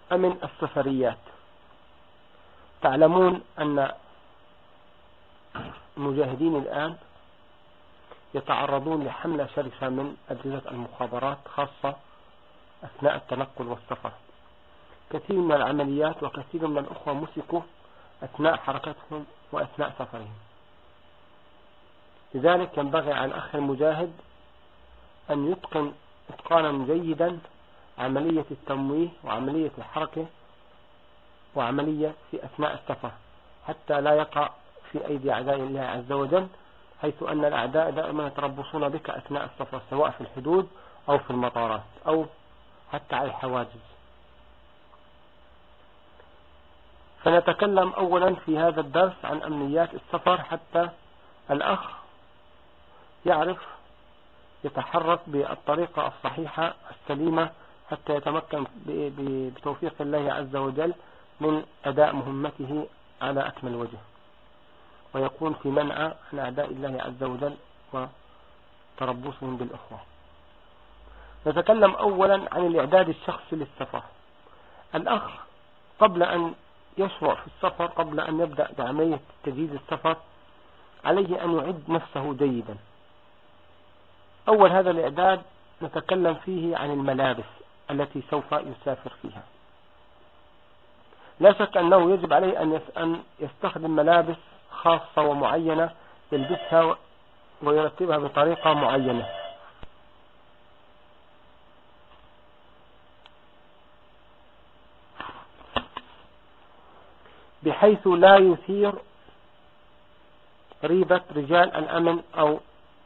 أمن السفريات. تعلمون أن المجاهدين الآن يتعرضون لحملة شرسة من أجهزة المخابرات، خاصة أثناء التنقل والسفر. كثير من العمليات وكثير من الأخوة مسكوا أثناء حركتهم وأثناء سفرهم. لذلك ينبغي على الأخ المجاهد أن يتقن إتقانا جيدا عملية التمويه وعملية الحركة وعملية في أثناء السفر، حتى لا يقع في أيدي أعداء الله عز وجل، حيث أن الأعداء دائما يتربصون بك أثناء السفر، سواء في الحدود أو في المطارات أو حتى على الحواجز. فنتكلم أولا في هذا الدرس عن أمنيات السفر، حتى الأخ يعرف يتحرك بالطريقة الصحيحة السليمة، حتى يتمكن بتوفيق الله عز وجل من أداء مهمته على أكمل وجه، ويكون في منع عن أعداء الله عز وجل وتربصهم بالأخوة. نتكلم أولا عن الإعداد الشخصي للسفر. الأخ قبل أن يشرع في السفر، قبل أن يبدأ بعملية تجهيز السفر، عليه أن يعد نفسه جيدا. أول هذا الإعداد نتكلم فيه عن الملابس التي سوف يسافر فيها. لا شك أنه يجب عليه أن يستخدم ملابس خاصة ومعينة يلبسها ويرتبها بطريقة معينة، بحيث لا يثير ريبة رجال الأمن أو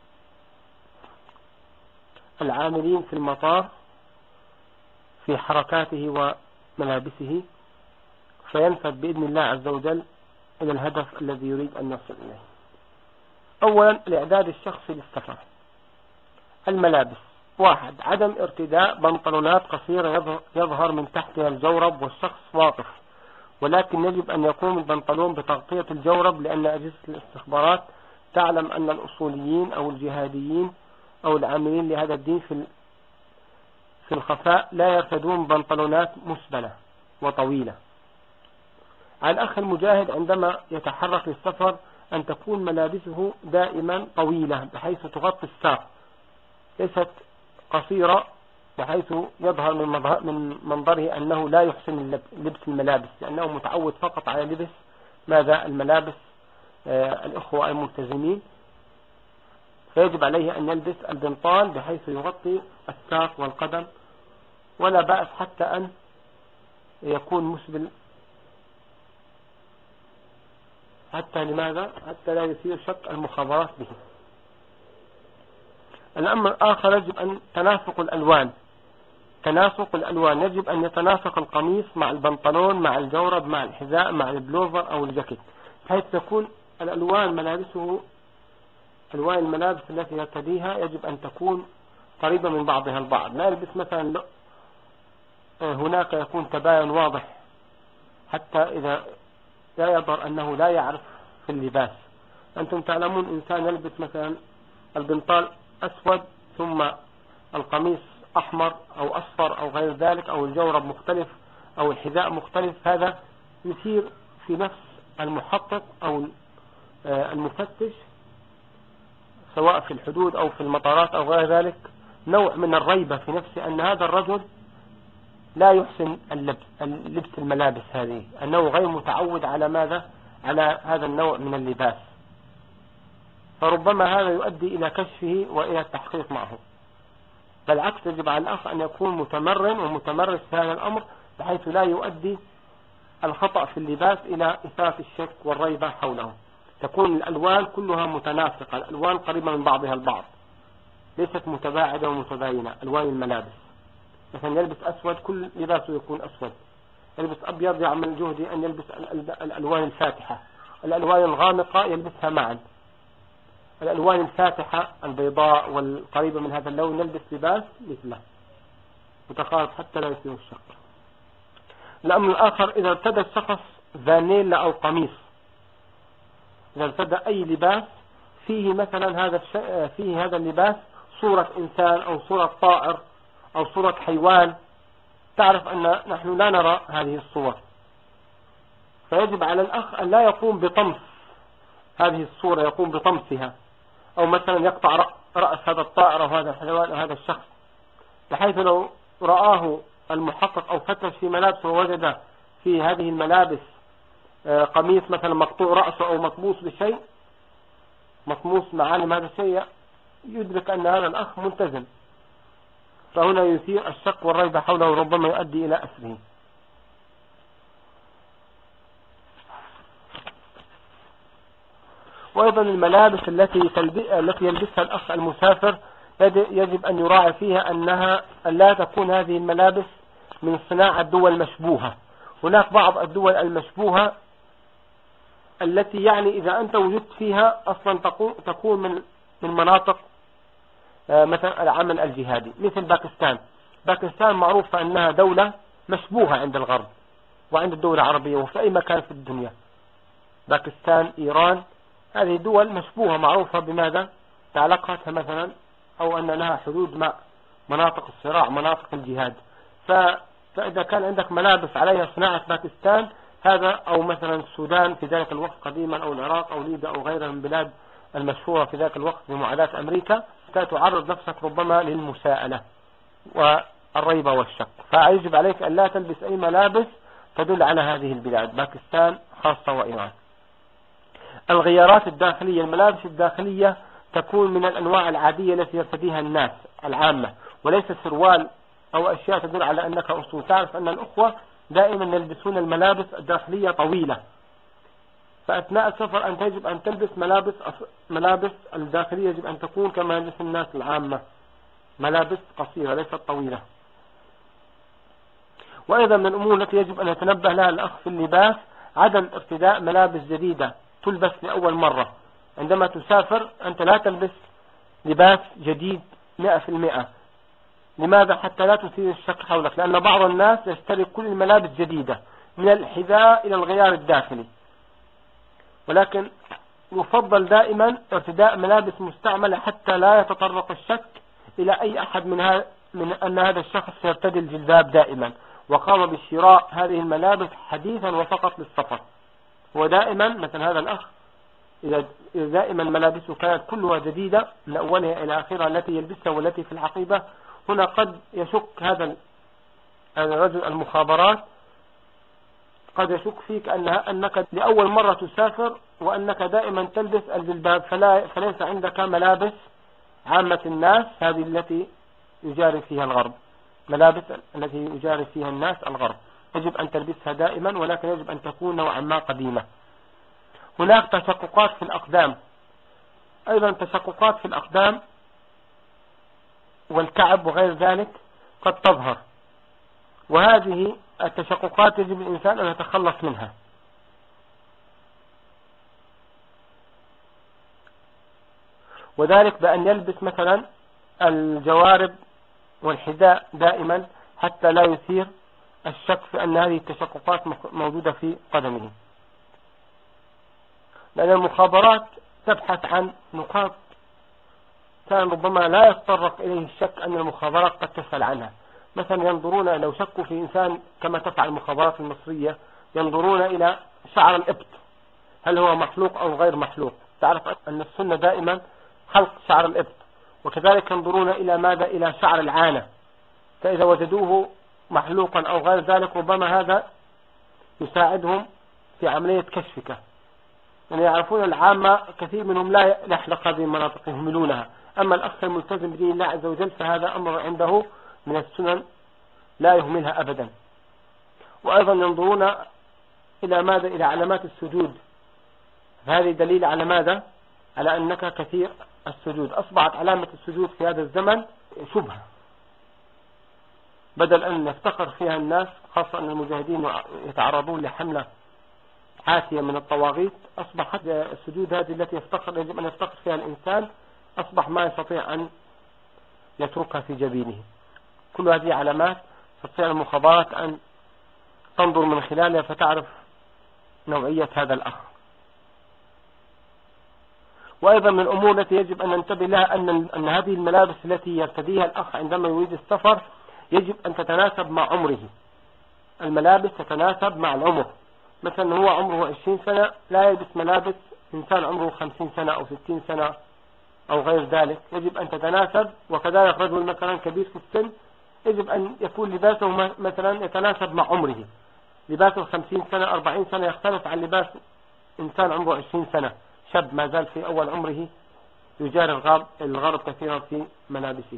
العاملين في المطار في حركاته وملابسه، فينفذ بإذن الله عز وجل إلى الهدف الذي يريد أن يصل إليه. أولا الإعداد الشخصي للسفر. الملابس: 1. عدم ارتداء بنطلونات قصيرة يظهر من تحتها الجورب والشخص واقف، ولكن يجب أن يقوم البنطلون بتغطية الجورب، لأن أجهزة الاستخبارات تعلم أن الأصوليين أو الجهاديين أو العاملين لهذا الدين في الخفاء لا يرتدون بنطلونات مسبلة وطويلة. على الأخ المجاهد عندما يتحرك للسفر أن تكون ملابسه دائما طويلة بحيث تغطي الساق، ليست قصيرة بحيث يظهر من منظره أنه لا يحسن لبس الملابس، لأنه متعود فقط على لبس ماذا؟ الملابس الإخوة الملتزمين. فيجب عليه أن يلبس البنطال بحيث يغطي الساق والقدم، ولا بأس حتى أن يكون مسبل. حتى لماذا؟ حتى لا يثير شك المخابرات به. الأمر الآخر يجب أن تناسق الألوان. يجب أن يتناسق القميص مع البنطلون مع الجورب مع الحذاء مع البلوفر أو الجاكيت، بحيث تكون الألوان ألوان الملابس التي يرتديها يجب أن تكون قريبة من بعضها البعض. لا يلبس مثلا هناك يكون تباين واضح، حتى إذا لا يظهر أنه لا يعرف في اللباس. أنتم تعلمون إنسان يلبس مثلا البنطال أسود ثم القميص أحمر أو أصفر أو غير ذلك، أو الجورب مختلف أو الحذاء مختلف، هذا يثير في نفس المحقق أو المفتش سواء في الحدود أو في المطارات أو غير ذلك نوع من الريبة في نفسه أن هذا الرجل لا يحسن لبس الملابس هذه، أنه غير متعود على ماذا؟ على هذا النوع من اللباس، فربما هذا يؤدي إلى كشفه وإلى التحقيق معه. بالعكس يجب على الأخ أن يكون متمرن ومتمرس في هذا الأمر، بحيث لا يؤدي الخطأ في اللباس إلى إثارة الشك والريبة حوله. تكون الألوان كلها متناسقة، الألوان قريبة من بعضها البعض، ليست متباعدة ومتباينة. ألوان الملابس مثلا يلبس أسود كل لباسه يكون أسود، يلبس أبيض يعمل جهدي أن يلبس الألوان الفاتحة، الألوان الغامقة يلبسها معا، الألوان الفاتحة البيضاء والقريبة من هذا اللون يلبس لباس مثله متقارب حتى لا يثير الشك. الأمر الآخر إذا ارتدى الشخص فانيلا أو قميص، إذا ارتدى أي لباس فيه مثلا فيه هذا اللباس صورة إنسان أو صورة طائر أو صورة حيوان تعرف أن نحن لا نرى هذه الصور، فيجب على الأخ أن لا يقوم بطمس هذه الصورة، يقوم بطمسها، أو مثلا يقطع رأس هذا الطائر أو هذا الحيوان أو هذا الشخص، بحيث لو رآه المحقق أو فتش في ملابسه ووجد في هذه الملابس قميص مثلا مقطوع رأسه أو مطموس بشيء، مطموس معالم هذا الشيء، يدرك أن هذا الأخ ملتزم، فهنا يثير الشك والريبة حوله وربما يؤدي إلى أسره. وأيضا الملابس التي يلبسها الأخ المسافر يجب أن يراعي فيها أن لا تكون هذه الملابس من صناعة الدول المشبوهة. هناك بعض الدول المشبوهة التي يعني إذا أنت وجدت فيها أصلا تكون من مناطق مثلا العمل الجهادي، مثل باكستان. باكستان معروفة أنها دولة مشبوهة عند الغرب وعند الدول العربية وفي أي مكان في الدنيا. باكستان، إيران، هذه دول مشبوهة معروفة بماذا؟ بعلاقاتها مثلا، أو أن لها حدود مع مناطق الصراع، مناطق الجهاد. فإذا كان عندك ملابس عليها صناعة باكستان هذا، أو مثلا السودان في ذلك الوقت قديما، أو العراق أو ليبيا أو غيرها من بلاد المشهورة في ذلك الوقت بمعاداة أمريكا، تعرض نفسك ربما للمساءلة والريبة والشك. فيجب عليك أن لا تلبس أي ملابس تدل على هذه البلاد، باكستان خاصة وإيران. الغيارات الداخلية، الملابس الداخلية تكون من الأنواع العادية التي يرتديها الناس العامة، وليس سروال أو أشياء تدل على أنك أصول. تعرف أن الأخوة دائما يلبسون الملابس الداخلية طويلة، فأثناء السفر أنت يجب أن تلبس ملابس الداخلية يجب أن تكون كما يلبس الناس العامة، ملابس قصيرة ليست طويلة. وأيضا من الأمور التي يجب أن يتنبه لها الأخ في اللباس عدم ارتداء ملابس جديدة تلبس لأول مرة. عندما تسافر أنت لا تلبس لباس جديد 100%. لماذا؟ حتى لا تثير الشك حولك، لأن بعض الناس يشتري كل الملابس جديدة من الحذاء إلى الغيار الداخلي، ولكن يفضل دائما ارتداء ملابس مستعملة حتى لا يتطرق الشك إلى أي أحد من أن هذا الشخص يرتدي الجلباب دائما وقام بشراء هذه الملابس حديثا وفقط للسفر. ودائما مثلا هذا الأخ إذا دائما ملابسه كانت كلها جديدة من أولها إلى آخرها التي يلبسها والتي في الحقيبة، هنا قد يشك هذا الرجل المخابرات، قد يشك فيك أنك لأول مرة تسافر وأنك دائما تلبس الجلباب، فليس عندك ملابس عامة الناس هذه التي يجاري فيها الغرب، ملابس التي يجاري فيها الناس الغرب يجب أن تلبسها دائما، ولكن يجب أن تكون نوعا ما قديمة. هناك تشققات في الأقدام، أيضا تشققات في الأقدام والكعب وغير ذلك قد تظهر، وهذه التشققات يجب الإنسان أن يتخلص منها. وذلك بأن يلبس مثلا الجوارب والحذاء دائما حتى لا يثير الشك في أن هذه التشققات موجودة في قدمه، لأن المخابرات تبحث عن نقاط كان ربما لا يتطرق إليه الشك أن المخابرات قد تسأل عنها. مثلا ينظرون لو شكوا في إنسان كما تفعل المخابرات المصرية، ينظرون إلى شعر الإبط هل هو مخلوق أو غير مخلوق. تعرف أن السنة دائما خلق شعر الإبط، وكذلك ينظرون إلى ماذا؟ إلى شعر العانة، فإذا وجدوه محلوقا أو غير ذلك ربما هذا يساعدهم في عملية كشفك. يعني يعرفون العامة كثير منهم لا يحلق هذه المناطق يهملونها، أما الأخ الملتزم بدين الله عز وجل فهذا أمر عنده من السنن لا يهملها أبدا. وأيضا ينظرون إلى ماذا؟ إلى علامات السجود، هذه دليل على ماذا؟ على أنك كثير السجود. أصبحت علامة السجود في هذا الزمن شبهة، بدل أن يفتخر فيها الناس، خاصة أن المجاهدين يتعرضون لحملة عاتية من الطواغيت، أصبحت السجود هذه التي يجب أن يفتخر فيها الإنسان أصبح ما يستطيع أن يتركها في جبينه. كل هذه علامات تستطيع المخابرات أن تنظر من خلالها فتعرف نوعية هذا الأخ. وأيضا من الأمور التي يجب أن ننتبه لها أن هذه الملابس التي يرتديها الأخ عندما يريد السفر يجب أن تتناسب مع عمره. الملابس تتناسب مع العمر. مثلا هو عمره 20 سنة لا يلبس ملابس إنسان عمره 50 سنة أو 60 سنة أو غير ذلك، يجب أن تتناسب. وكذلك رجل مثلا كبير في السن يجب أن يكون لباسه مثلا يتناسب مع عمره. لباسه 50 سنة 40 سنة يختلف عن لباس إنسان عمره 20 سنة شاب ما زال في أول عمره يجاري الغرب كثيرا في ملابسه.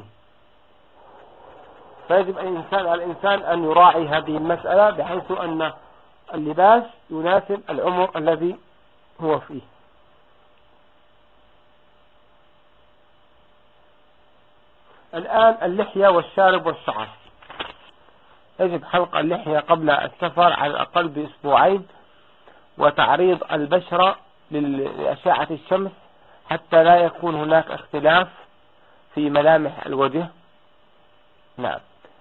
فيجب على الإنسان أن يراعي هذه المسألة بحيث أن اللباس يناسب العمر الذي هو فيه. الآن اللحية والشارب والشعر. يجب حلق اللحية قبل السفر على الأقل بأسبوعين، وتعريض البشرة لأشعة الشمس حتى لا يكون هناك اختلاف في ملامح الوجه. نعم.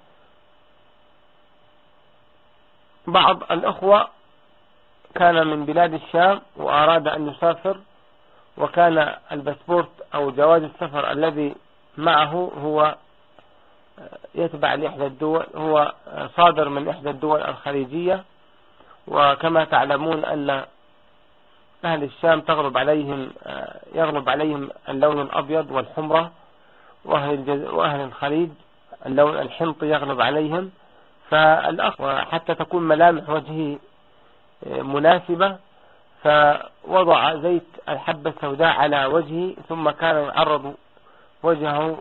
بعض الأخوة كان من بلاد الشام وأراد أن يسافر، وكان الباسبورت أو جواز السفر الذي معه هو يتبع لإحدى الدول، هو صادر من إحدى الدول الخليجية. وكما تعلمون أن أهل الشام يغلب عليهم اللون الأبيض والحمرة، وأهل الخليج اللون الحمطي يغلب عليهم. فالأخ حتى تكون ملامح وجهه مناسبة فوضع زيت الحبة السوداء على وجهه، ثم كان يعرض وجهه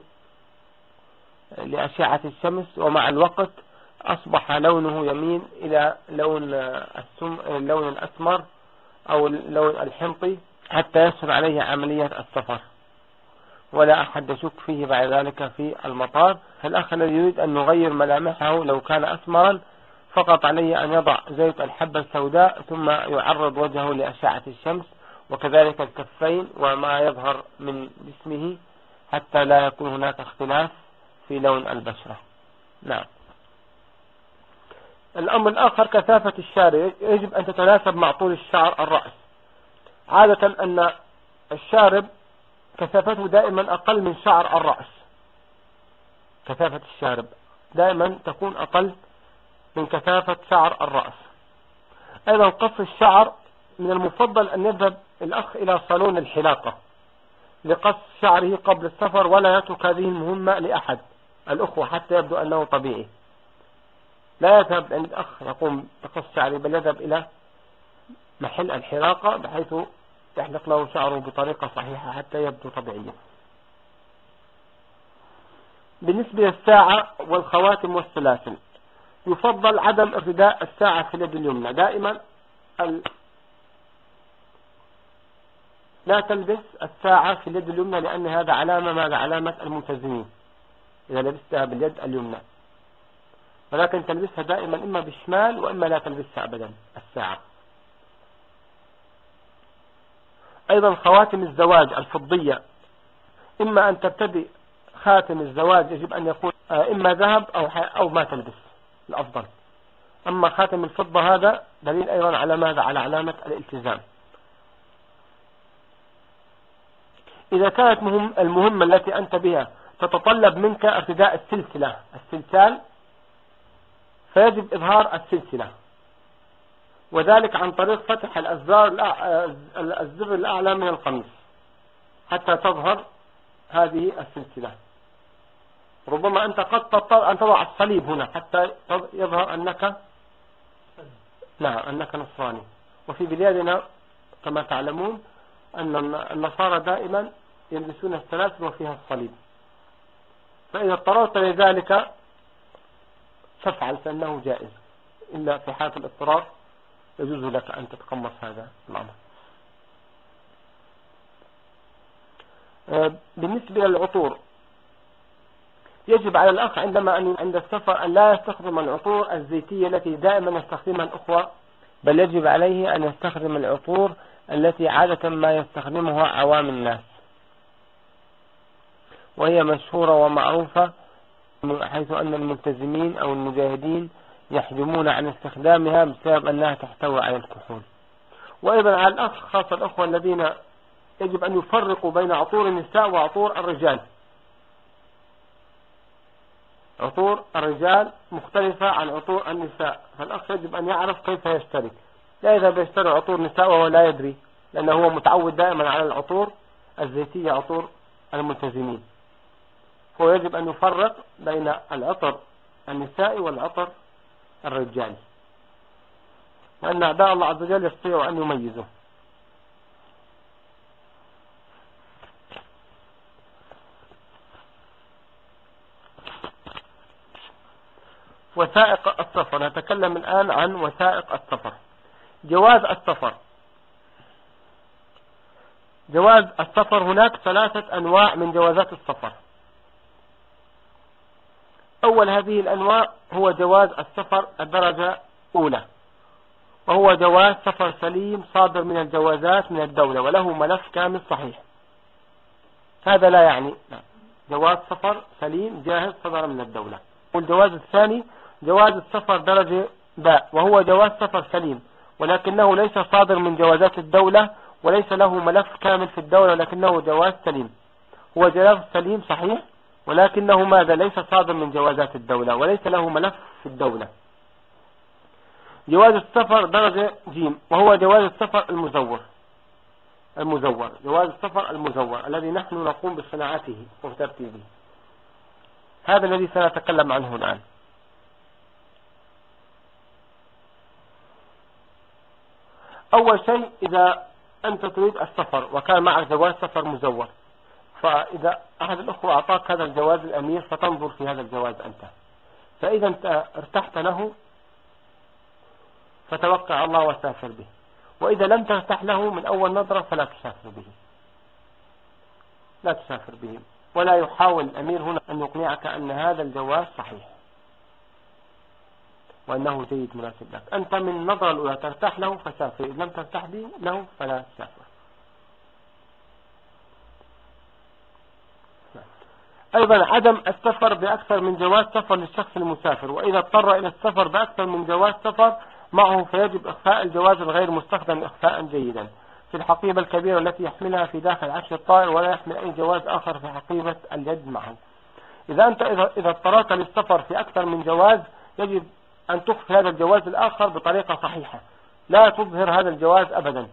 لأشعة الشمس، ومع الوقت أصبح لونه يميل إلى اللون الأسمر أو اللون الحمطي حتى يسهل عليه عملية السفر، ولا أحد يشك فيه بعد ذلك في المطار. فالأخ الذي يريد أن يغير ملامحه لو كان أسمرا فقط عليه أن يضع زيت الحبة السوداء ثم يعرض وجهه لأشعة الشمس، وكذلك الكفين وما يظهر من جسمه حتى لا يكون هناك اختلاف في لون البشرة. نعم. الأمر الآخر كثافة الشارب. يجب أن تتناسب مع طول الشعر الرأس. عادة أن الشارب كثافته دائما أقل من شعر الرأس. كثافة الشارب دائما تكون أقل من كثافة شعر الرأس. أيضا قص الشعر، من المفضل أن يذهب الأخ إلى صالون الحلاقة لقص شعره قبل السفر، ولا يترك هذه المهمة لأحد الأخوة حتى يبدو أنه طبيعي. لا يذهب عند أخ يقوم بقص شعره، بل يذهب إلى محل الحلاقة بحيث يحلق له شعره بطريقة صحيحة حتى يبدو طبيعيا. بالنسبة للساعة والخواتم والسلاسل، يفضل عدم ارتداء الساعة في اليد اليمنى دائما. لا تلبس الساعة في اليد اليمنى، لأن هذا علامة الملتزمين إذا لبستها باليد اليمنى، ولكن تلبسها دائما إما بالشمال وإما لا تلبسها أبدا الساعة. أيضا خواتم الزواج الفضية، إما أن تبتدي خاتم الزواج يجب أن يكون إما ذهب أو ما تلبس الأفضل. أما خاتم الفضة هذا دليل أيضا على ماذا؟ على علامة الالتزام. إذا كانت المهمة التي أنت بها تتطلب منك ارتداء السلسال، فيجب إظهار السلسلة، وذلك عن طريق فتح الزر الأعلى من القميص حتى تظهر هذه السلسلة. ربما أنت قد تضطر أن تضع الصليب هنا حتى يظهر أنك نصراني. وفي بلادنا كما تعلمون أن النصارى دائما يلبسون السلاسل وفيها الصليب، فإذا اضطررت لذلك تفعل فإنه جائز، إلا في حالة الاضطرار يجوز لك أن تتقمص هذا الأمر. بالنسبة للعطور، يجب على الأخ عند السفر أن لا يستخدم العطور الزيتية التي دائما يستخدمها الأخوة، بل يجب عليه أن يستخدم العطور التي عادة ما يستخدمها عوام الناس، وهي مشهورة ومعروفة، حيث أن الملتزمين أو المجاهدين يحجمون عن استخدامها بسبب أنها تحتوي على الكحول. وأيضا على الأخ خاصة الأخوة الذين يجب أن يفرقوا بين عطور النساء وعطور الرجال. عطور الرجال مختلفة عن عطور النساء، فالأخ يجب أن يعرف كيف يشتري. لا إذا بيشتري عطور نساء وهو لا يدري، لأنه هو متعود دائما على العطور الزيتية، عطور الملتزمين. هو يجب أن يفرق بين العطر النسائي والعطر الرجالي، وأن أعداء الله عز وجل يستطيعوا أن يميزوا. وثائق السفر، نتكلم الآن عن وثائق السفر. جواز السفر. جواز السفر، هناك 3 أنواع من جوازات السفر. أول هذه الأنواع هو جواز السفر الدرجة أولى، وهو جواز سفر سليم صادر من الجوازات من الدولة وله ملف كامل صحيح. هذا لا يعني جواز سفر سليم جاهز صدر من الدولة. والجواز الثاني جواز السفر درجة باء، وهو جواز سفر سليم ولكنه ليس صادر من جوازات الدولة وليس له ملف كامل في الدولة، ولكنه جواز سليم. هو جواز سليم صحيح ولكنه ماذا؟ ليس صادر من جوازات الدولة وليس له ملف في الدولة. جواز السفر درجة جيم، وهو جواز السفر المزور. جواز السفر المزور الذي نحن نقوم بصناعته وترتيبه، هذا الذي سنتكلم عنه الآن. أول شيء، إذا أنت تريد السفر وكان معك جواز سفر مزور، فإذا أحد الأخوة أعطاك هذا الجواز الأمير فتنظر في هذا الجواز أنت، فإذا أنت ارتحت له فتوكل على الله وسافر به، وإذا لم ترتاح له من أول نظرة فلا تسافر به. لا تسافر به، ولا يحاول الأمير هنا أن يقنعك أن هذا الجواز صحيح وأنه جيد مناسب لك. أنت من النظرة الأولى ترتاح له فسافر، إذا لم ترتاح له فلا تسافر. أيضا عدم السفر بأكثر من جواز سفر للشخص المسافر، وإذا اضطر إلى السفر بأكثر من جواز سفر معه فيجب إخفاء الجواز الغير مستخدم إخفاء جيدا في الحقيبة الكبيرة التي يحملها في داخل عش الطائر، ولا يحمل أي جواز آخر في حقيبة اليد معه. إذا اضطررت للسفر في أكثر من جواز يجب أن تخفي هذا الجواز الآخر بطريقة صحيحة، لا تظهر هذا الجواز أبدا،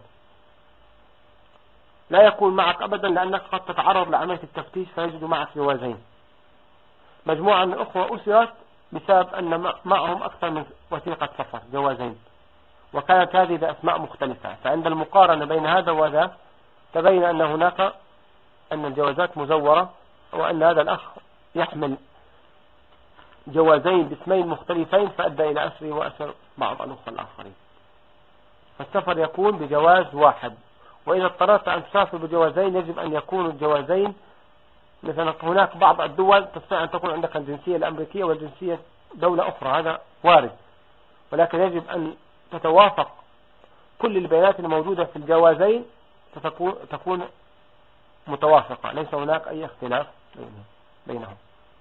لا يكون معك أبدا، لأنك قد تتعرض لعملية التفتيش فيجد معك جوازين. مجموعة من الأخوة أسرت بسبب أن معهم أكثر من وثيقة سفر، جوازين، وكانت هذه بأسماء مختلفة، فعند المقارنة بين هذا وذا تبين أن هناك أن الجوازات مزورة، وأن هذا الأخ يحمل جوازين باسمين مختلفين، فأدى إلى أسره وأسر بعض الأخوة الآخرين. فالسفر يكون بجواز واحد، وإذا اضطررت أن تسافر بجوازين يجب أن يكونوا الجوازين، مثلا هناك بعض الدول تستطيع أن تكون عندك الجنسية الأمريكية والجنسية دولة أخرى، هذا وارد، ولكن يجب أن تتوافق كل البيانات الموجودة في الجوازين تكون متوافقة، ليس هناك أي اختلاف بينهم.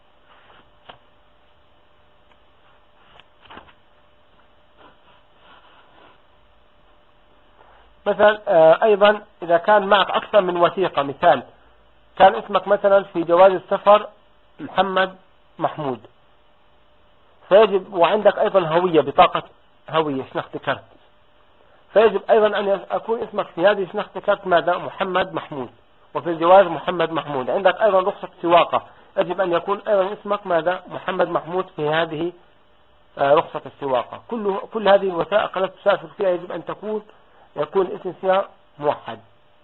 مثلا أيضا إذا كان معك أكثر من وثيقة، مثال كان اسمك مثلا في جواز السفر محمد محمود، فيجب وعندك أيضا هوية، بطاقة هوية شنخت كارت، فيجب أيضا أن يكون اسمك في هذه شنخت كارت ماذا؟ محمد محمود، وفي الجواز محمد محمود. عندك أيضا رخصة سواقة، يجب أن يكون أيضا اسمك ماذا؟ محمد محمود في هذه رخصة السواقة. كل هذه الوثائق التي تسافر فيها يجب أن يكون الاسم فيها موحد.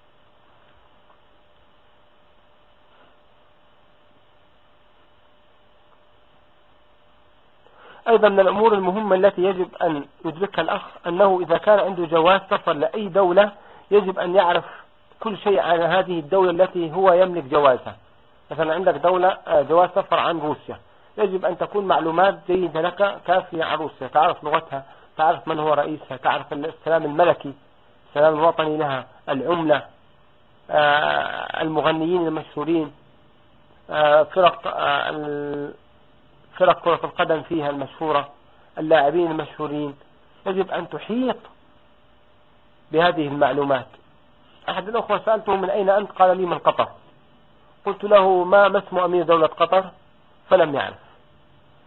أيضا من الأمور المهمة التي يجب أن يدركها الأخ أنه إذا كان عنده جواز سفر لأي دولة يجب أن يعرف كل شيء عن هذه الدولة التي هو يملك جوازها. مثلا عندك دولة جواز سفر عن روسيا، يجب أن تكون معلومات جيدة لك كافية عن روسيا، تعرف لغتها، تعرف من هو رئيسها، تعرف السلام الملكي، السلام الوطني لها، العملة، المغنيين المشهورين، فرق كرة القدم فيها المشهورة، اللاعبين المشهورين. يجب أن تحيط بهذه المعلومات. أحد الأخوة سألته من أين أنت؟ قال لي من قطر. قلت له ما اسم أمير دولة قطر؟ فلم يعرف.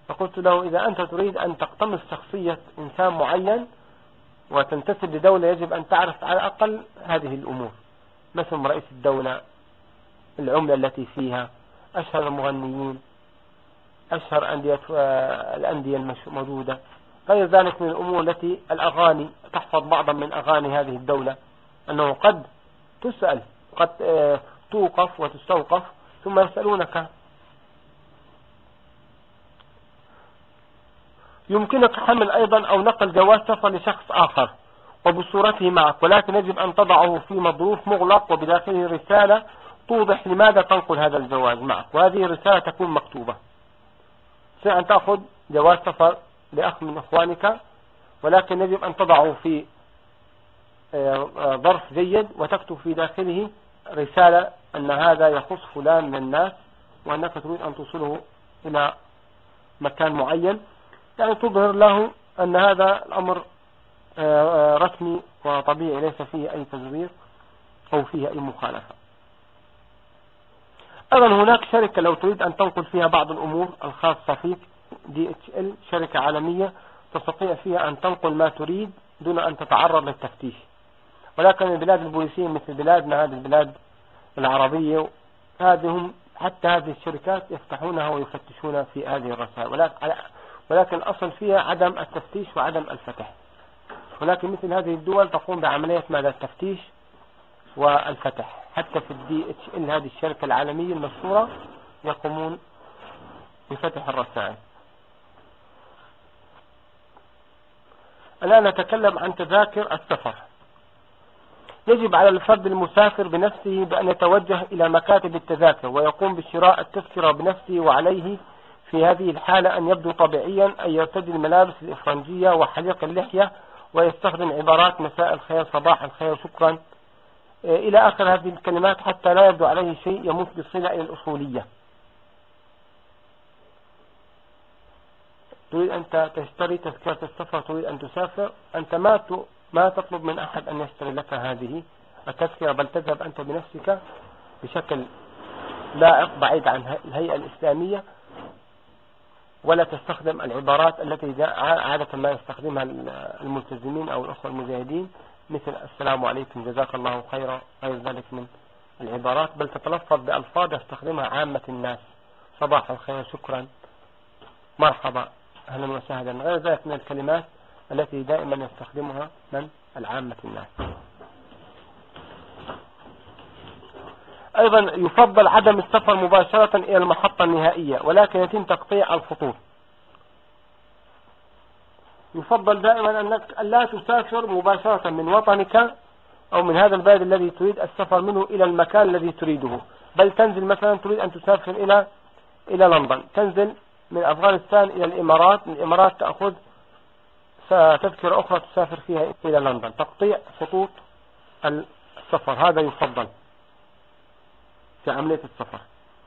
فقلت له إذا أنت تريد أن تقتمص شخصية إنسان معين وتنتسب لدولة يجب أن تعرف على الأقل هذه الأمور، مثل رئيس الدولة، العملة التي فيها، أشهر المغنيين، أشهر الأندية الموجودة، غير ذلك من الأمور التي الأغاني، تحفظ بعضا من أغاني هذه الدولة، أنه قد تسأل، قد توقف وتستوقف ثم يسألونك. يمكنك حمل أيضا أو نقل جواز سفر لشخص آخر وبصورته معك، ولكن يجب أن تضعه في مظروف مغلق وبداخله رسالة توضح لماذا تنقل هذا الجواز معك، وهذه الرسالة تكون مكتوبة. سواء أن تأخذ جواز سفر لأخ من إخوانك، ولكن يجب أن تضعه في ظرف جيد وتكتب في داخله رسالة أن هذا يخص فلان من الناس وأنك تريد أن توصله إلى مكان معين، يعني تظهر له أن هذا الأمر رسمي وطبيعي ليس فيه أي تزوير أو فيه أي مخالفة. أيضا هناك شركة لو تريد أن تنقل فيها بعض الأمور الخاصة فيك، DHL شركة عالمية تستطيع فيها أن تنقل ما تريد دون أن تتعرض للتفتيش. ولكن البلاد البوليسية مثل بلادنا هذه البلاد العربية هذه حتى هذه الشركات يفتحونها ويفتشون في هذه الرسائل، ولكن الأصل فيها عدم التفتيش وعدم الفتح. ولكن مثل هذه الدول تقوم بعملية ماذا؟ التفتيش والفتح. حتى في DHL هذه الشركة العالمية المشهورة يقومون بفتح الرسائل. الآن نتكلم عن تذاكر السفر. يجب على الفرد المسافر بنفسه بأن يتوجه إلى مكاتب التذاكر ويقوم بشراء التذكرة بنفسه، وعليه في هذه الحالة أن يبدو طبيعيا، أن يرتدي الملابس الإفرنجية وحليق اللحية ويستخدم عبارات مساء الخير، صباح الخير، شكرا، إلى آخر هذه الكلمات، حتى لا يبدو عليه شيء يمت بصلة إلى الأصولية. تريد أنت تشتري تذكرة السفر، تريد أن تسافر، أنت ما تطلب من أحد أن يشتري لك هذه التذكرة، بل تذهب أنت بنفسك بشكل لائق بعيد عن الهيئة الإسلامية، ولا تستخدم العبارات التي عادة ما يستخدمها الملتزمين أو الأخوة المجاهدين، مثل السلام عليكم، جزاك الله خيرا، غير ذلك من العبارات، بل تتلفظ بألفاظ يستخدمها عامة الناس، صباح الخير، شكرا، مرحبا، أهلا وسهلا، غير ذلك من الكلمات التي دائما يستخدمها من العامة الناس. أيضا يفضل عدم السفر مباشرة إلى المحطة النهائية، ولكن يتم تقطيع الخطوط. يفضل دائما أنك لا تسافر مباشرة من وطنك أو من هذا البلد الذي تريد السفر منه إلى المكان الذي تريده، بل تنزل مثلا تريد أن تسافر إلى لندن، تنزل من أفغانستان إلى الإمارات، من الإمارات تأخذ تذكرة أخرى تسافر فيها إلى لندن. تقطيع خطوط السفر هذا يفضل في عملية السفر.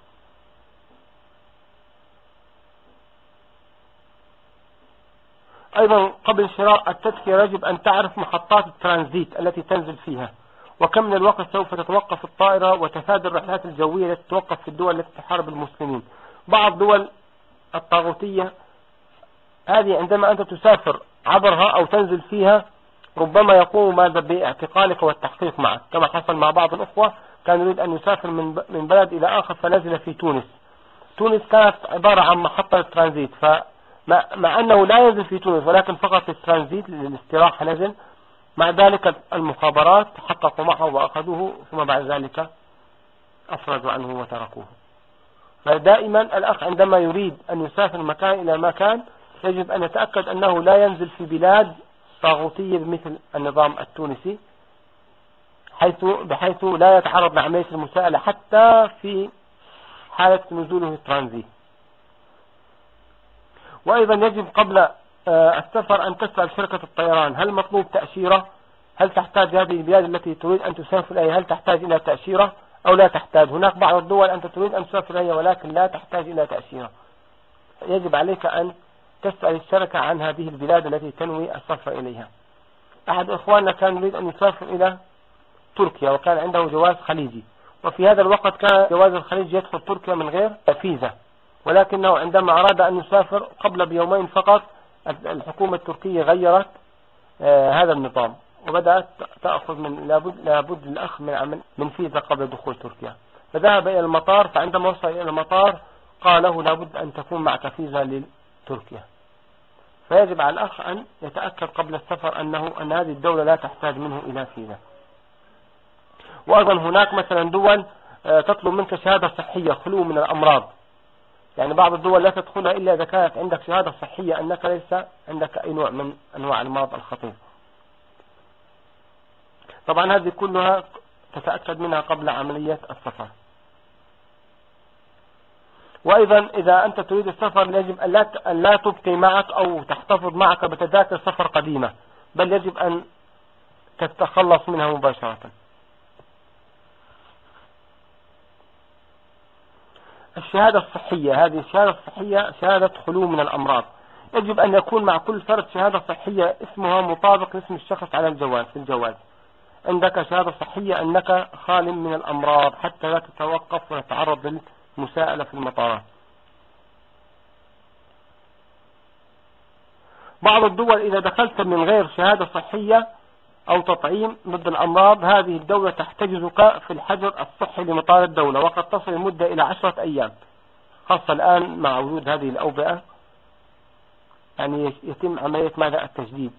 أيضا قبل شراء التذكرة يجب أن تعرف محطات الترانزيت التي تنزل فيها، وكم من الوقت سوف تتوقف الطائرة، وتفادي الرحلات الجوية التي تتوقف في الدول التي تحارب المسلمين. بعض دول الطاغوتية هذه عندما أنت تسافر عبرها أو تنزل فيها ربما يقوم ماذا باعتقالك والتحقيق معك، كما حصل مع بعض الأخوة كان يريد أن يسافر من بلد إلى آخر فنزل في تونس. تونس كانت عبارة عن محطة ترانزيت، مع أنه لا ينزل في تونس ولكن فقط الترانزيت للاستراحة نزل، مع ذلك المخابرات حققوا معه وأخذوه، ثم بعد ذلك أفرجوا عنه وتركوه. فدائما الأخ عندما يريد أن يسافر مكان إلى مكان يجب أن يتأكد أنه لا ينزل في بلاد طاغوتية مثل النظام التونسي، بحيث لا يتعرض لعملية المساءلة حتى في حالة نزوله الترانزيت. وأيضا يجب قبل السفر أن تسأل شركة الطيران هل مطلوب تأشيرة، هل تحتاج هذه البلاد التي تريد أن تسافر إليها هل تحتاج إلى تأشيرة أو لا تحتاج. هناك بعض الدول أنت تريد أن تسافر إليها ولكن لا تحتاج إلى تأشيرة، يجب عليك أن تسأل الشركة عن هذه البلاد التي تنوي السفر إليها. أحد إخواننا كان يريد أن يسافر إلى تركيا وكان عنده جواز خليجي، وفي هذا الوقت كان جواز الخليج يدخل تركيا من غير فيزا، ولكنه عندما أراد أن يسافر قبل بيومين فقط الحكومة التركية غيرت هذا النظام، وبدأت تأخذ من لابد الأخ من فيزا قبل دخول تركيا. فذهب إلى المطار، فعندما وصل إلى المطار قال له لابد أن تكون معك فيزا لتركيا. فيجب على الأخ أن يتأكد قبل السفر أن هذه الدولة لا تحتاج منه إلى فيزا. وأيضا هناك مثلا دول تطلب منك شهادة صحية خلو من الأمراض، يعني بعض الدول لا تدخلها إلا إذا كانت عندك شهادة صحية أنك ليس عندك أي نوع من أنواع المرض الخطير. طبعا هذه كلها تتأكد منها قبل عملية السفر. وأيضا إذا أنت تريد السفر يجب أن لا تبقي معك أو تحتفظ معك بتذاكر سفر قديمة، بل يجب أن تتخلص منها مباشرة. الشهادة الصحية، هذه الشهادة الصحية شهادة خلو من الأمراض، يجب أن يكون مع كل فرد شهادة صحية اسمها مطابق لاسم الشخص على الجواز. في الجواز عندك شهادة صحية أنك خال من الأمراض حتى لا تتوقف وتتعرض للمساءلة في المطارات. بعض الدول إذا دخلت من غير شهادة صحية أو تطعيم ضد الأمراض، هذه الدولة تحتجزك في الحجر الصحي لمطار الدولة، وقد تصل المدة إلى 10 أيام، خاصة الآن مع وجود هذه الأوبئة، يعني يتم عملية ماذا التجديد.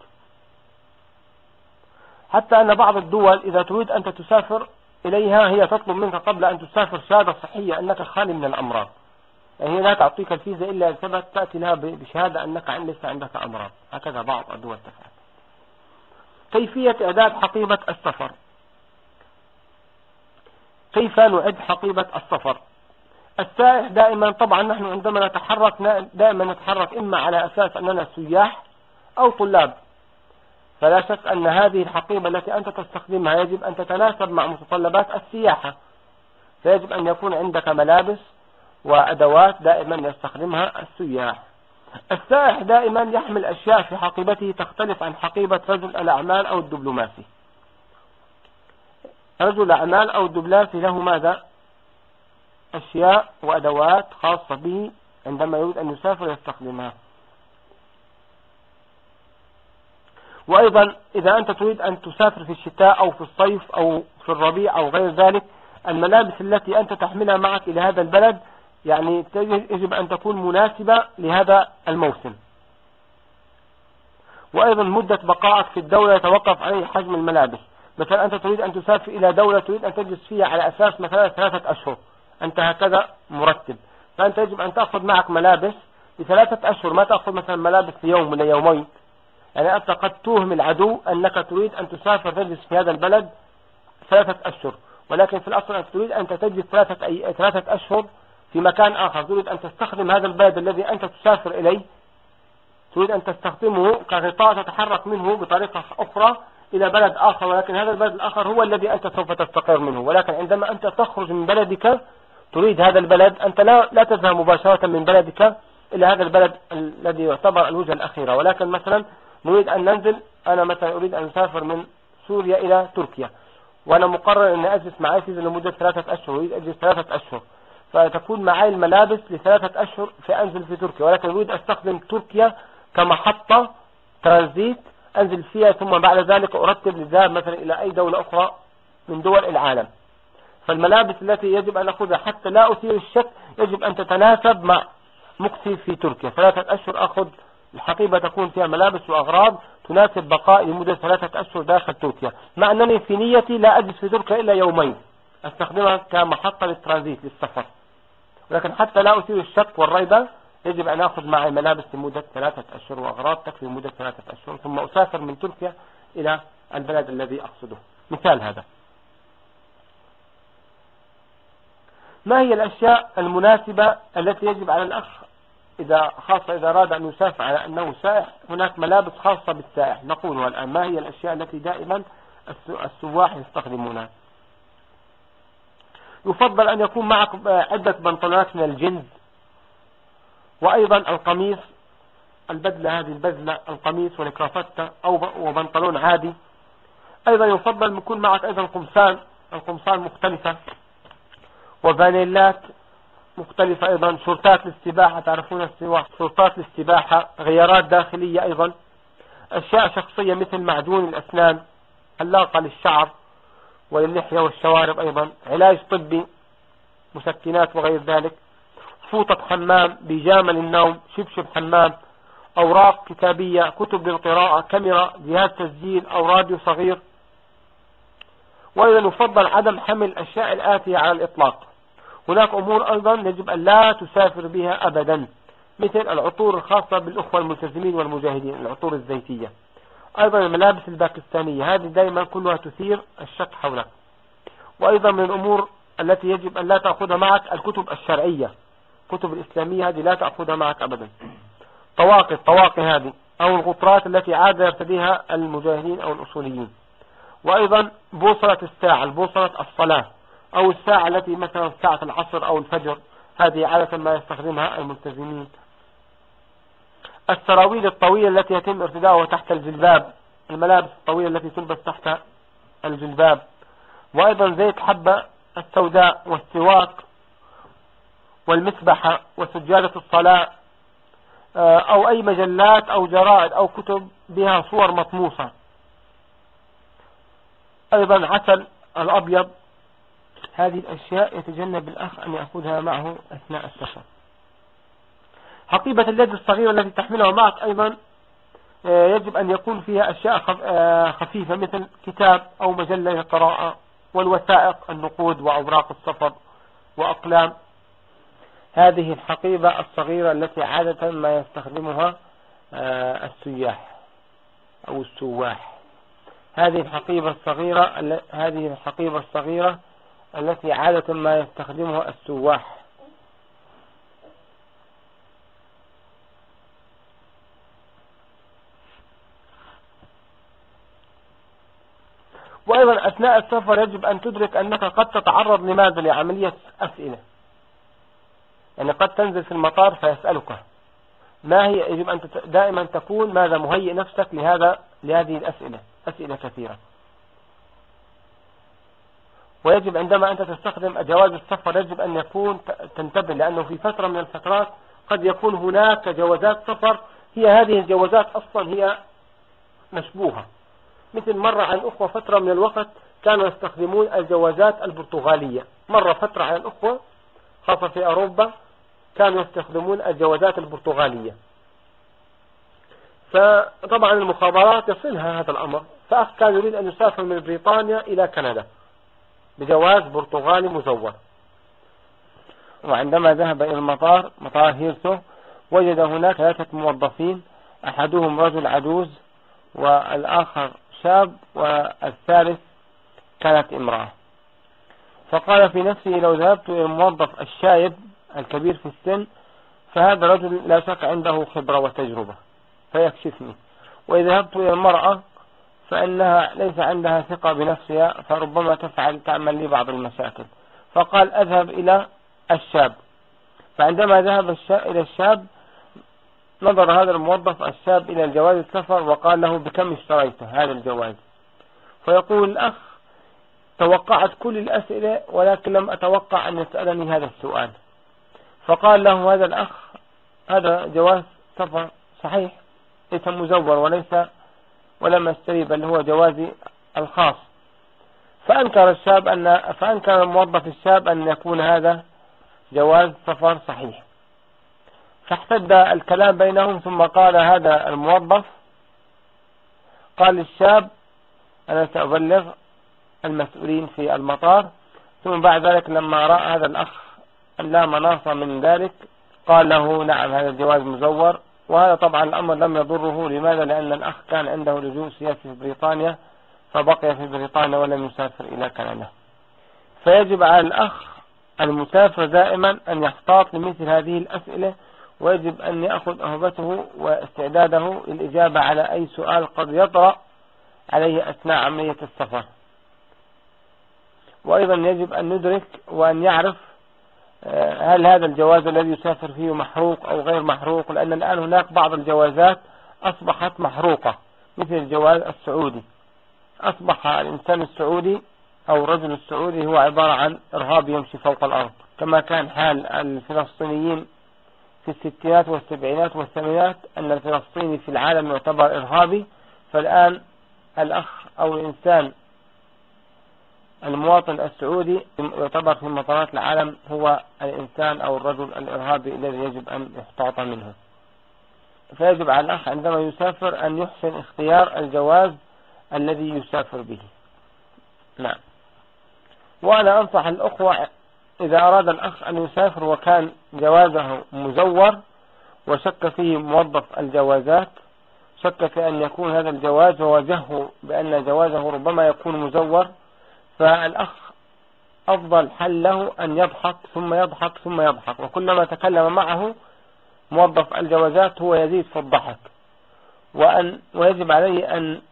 حتى أن بعض الدول إذا تريد أنت تسافر إليها هي تطلب منك قبل أن تسافر شهادة صحية أنك خالي من الأمراض، يعني هي لا تعطيك الفيزا إلا إذا ثبت تأتي لها بشهادة أنك ليس عندك أمراض. هكذا بعض الدول تفعل. كيفية إعداد حقيبة السفر. كيف نعد حقيبة السفر؟ السائح دائما، طبعا نحن عندما نتحرك دائما نتحرك إما على أساس أننا سياح أو طلاب، فلا شك أن هذه الحقيبة التي أنت تستخدمها يجب أن تتناسب مع متطلبات السياحة، فيجب أن يكون عندك ملابس وأدوات دائما يستخدمها السياح. السائح دائما يحمل أشياء في حقيبته تختلف عن حقيبة رجل الأعمال أو الدبلوماسي. رجل الأعمال أو الدبلوماسي له ماذا؟ أشياء وأدوات خاصة به عندما يريد أن يسافر يستخدمها. وأيضا إذا أنت تريد أن تسافر في الشتاء أو في الصيف أو في الربيع أو غير ذلك، الملابس التي أنت تحملها معك إلى هذا البلد يعني يجب أن تكون مناسبة لهذا الموسم. وأيضا مدة بقائك في الدولة يتوقف عليه حجم الملابس. مثلا أنت تريد أن تسافر إلى دولة تريد أن تجلس فيها على أساس مثلا 3 أشهر، أنت هكذا مرتب، فأنت يجب أن تأخذ معك ملابس ل3 أشهر، ما تأخذ مثلا ملابس ليوم ولا يومين. يعني أنت قد توهم العدو أنك تريد أن تسافر تجلس في هذا البلد 3 أشهر، ولكن في الأصل أنت تريد أن تجلس 3 أشهر في مكان آخر. تريد أن تستخدم هذا البلد الذي أنت تسافر إليه، تريد أن تستخدمه كغطاء تتحرك منه بطريقة أخرى إلى بلد آخر، ولكن هذا البلد الآخر هو الذي أنت سوف تستقر منه. ولكن عندما أنت تخرج من بلدك تريد هذا البلد، أنت لا تذهب مباشرة من بلدك إلى هذا البلد الذي يعتبر الوجهة الأخيرة. ولكن مثلا نريد أن ننزل، أنا مثلا أريد أن أسافر من سوريا إلى تركيا، وأنا مقرر أن أجلس معي فيزا لمدة 3 أشهر، أريد أجلس 3 أشهر، فتكون معي الملابس ل3 أشهر فأنزل في تركيا، ولكن أريد أستخدم تركيا كمحطة ترانزيت أنزل فيها، ثم بعد ذلك أرتب للذهاب مثلا إلى أي دولة أخرى من دول العالم. فالملابس التي يجب أن أخذها حتى لا أثير الشك يجب أن تتناسب مع مكثي في تركيا. 3 أشهر أخذ الحقيبة تكون فيها ملابس وأغراض تناسب بقائي لمدة 3 أشهر داخل تركيا، مع أنني في نيتي لا أجلس في تركيا إلا يومين، أستخدمها كمحطة للترانزيت للسفر، ولكن حتى لا أثير الشك والريبة يجب أن أخذ معي ملابس لمدة 3 أشهر وأغراض تكفي لمدة 3 أشهر، ثم أسافر من تركيا إلى البلد الذي أقصده. مثال هذا. ما هي الأشياء المناسبة التي يجب على الأخ خاصة إذا أراد أن يسافر على أنه سائح؟ هناك ملابس خاصة بالسائح نقولها الآن. ما هي الأشياء التي دائما السواح يستخدمونها؟ يفضل أن يكون معك عدة بنطلونات من الجلد، وأيضا القميص، البدلة، هذه البدلة، القميص والكرافتة أو بنطلون عادي. أيضا يفضل أن يكون معك أيضا القمصان مختلفة وفانيلات مختلفة أيضا، شرطات الاستباحة، تعرفون شرطات الاستباحة، غيارات داخلية أيضا، أشياء شخصية مثل معجون الأسنان، حلاقة للشعر وللحية والشوارب، أيضا علاج طبي، مسكنات وغير ذلك، فوطة حمام، بيجامة للنوم، شبشب حمام، أوراق كتابية، كتب للقراءة، كاميرا، جهاز تسجيل أو راديو صغير. وإذا يفضل عدم حمل الأشياء الآتية على الإطلاق. هناك أمور أيضا يجب أن لا تسافر بها أبدا، مثل العطور الخاصة بالأخوة الملتزمين والمجاهدين، العطور الزيتية. أيضا الملابس الباكستانية، هذه دائما كلها تثير الشك حولها. وأيضا من الأمور التي يجب أن لا تأخذها معك الكتب الشرعية، كتب الإسلامية هذه لا تأخذها معك أبدا. الطواقي هذه أو الغطرات التي عاد يرتديها المجاهدين أو الأصوليين. وأيضا بوصلة الساعة، البوصلة الصلاة، أو الساعة التي مثلا ساعة العصر أو الفجر، هذه عادة ما يستخدمها الملتزمين. السراويل الطويلة التي يتم ارتداؤها تحت الجلباب، الملابس الطويلة التي تلبس تحت الجلباب. وأيضا زيت حبة السوداء والسواك والمسبحة وسجادة الصلاة، أو أي مجلات أو جرائد أو كتب بها صور مطموسة. أيضا عسل الأبيض، هذه الأشياء يتجنب الأخ أن يأخذها معه أثناء السفر. حقيبة اليد الصغيرة التي تحملها معك أيضا يجب أن يكون فيها أشياء خفيفة مثل كتاب أو مجلة للقراءة، والوثائق، النقود وأوراق السفر وأقلام. هذه الحقيبة الصغيرة التي عادة ما يستخدمها السياح أو السواح. هذه الحقيبة الصغيرة التي عادة ما يستخدمها السواح. وأيضا أثناء السفر يجب أن تدرك أنك قد تتعرض لماذا لعملية أسئلة، يعني قد تنزل في المطار فيسألك ما هي، يجب أن دائما تكون ماذا مهيئ نفسك لهذه الأسئلة، أسئلة كثيرة. ويجب عندما أنت تستخدم جواز السفر يجب أن يكون تنتبه، لأنه في فترة من الفترات قد يكون هناك جوازات سفر هذه الجوازات أصلا هي مشبوهة. مثل مرة عن أخوة فترة من الوقت كانوا يستخدمون الجوازات البرتغالية، مرة فترة عن أخوة خاصة في أوروبا كانوا يستخدمون الجوازات البرتغالية. فطبعا المخابرات يصلها هذا الأمر، فأخ كان يريد أن يسافر من بريطانيا إلى كندا بجواز برتغالي مزور، وعندما ذهب إلى مطار هيرثو وجد هناك 3 موظفين، أحدهم رجل عجوز والآخر شاب والثالث كانت امرأة. فقال في نفسه لو ذهبت إلى الموظف الشايب الكبير في السن فهذا رجل لا شك عنده خبرة وتجربة فيكشفني، وإذا ذهبت إلى المرأة فإنها ليس عندها ثقة بنفسها فربما تعمل لي بعض المشاكل. فقال أذهب إلى الشاب. فعندما ذهب إلى الشاب نظر هذا الموظف الشاب إلى الجواز السفر وقال له بكم اشتريته هذا الجواز؟ فيقول الأخ توقعت كل الأسئلة ولكن لم أتوقع أن يسألني هذا السؤال. فقال له هذا الأخ هذا جواز سفر صحيح، ليس مزور ولم يشتري، بل هو جوازي الخاص. فأنكر الموظف الشاب أن يكون هذا جواز سفر صحيح. فاحتد الكلام بينهم، ثم قال هذا الموظف قال للشاب أنا سأبلغ المسؤولين في المطار. ثم بعد ذلك لما رأى هذا الأخ لا مناص من ذلك قال له نعم هذا الجواز مزور. وهذا طبعا الأمر لم يضره. لماذا؟ لأن الأخ كان عنده لجوء سياسي في بريطانيا فبقي في بريطانيا ولم يسافر إلى كندا. فيجب على الأخ المسافر دائما أن يحتاط لمثل هذه الأسئلة، ويجب أن يأخذ أهبته واستعداده للإجابة على أي سؤال قد يطرأ عليه أثناء عملية السفر. وأيضا يجب أن ندرك وأن يعرف هل هذا الجواز الذي يسافر فيه محروق أو غير محروق، لأن الآن هناك بعض الجوازات أصبحت محروقة مثل الجواز السعودي. أصبح الإنسان السعودي أو الرجل السعودي هو عبارة عن إرهاب يمشي فوق الأرض كما كان حال الفلسطينيين في الستينات والسبعينات والثمانينات، أن الفلسطيني في العالم يعتبر إرهابي، فالآن الأخ أو الإنسان المواطن السعودي يعتبر في مطارات العالم هو الإنسان أو الرجل الإرهابي الذي يجب أن يحتاط منه. فيجب على الأخ عندما يسافر أن يحسن اختيار الجواز الذي يسافر به. نعم. وأنا أنصح الأخوة إذا أراد الأخ أن يسافر وكان جوازه مزور وشك فيه موظف الجوازات، شك في أن يكون هذا الجواز ووجهه بأن جوازه ربما يكون مزور، فالأخ أفضل حل له أن يضحك ثم يضحك ثم يضحك، وكلما تكلم معه موظف الجوازات هو يزيد في الضحك، ويجب عليه أن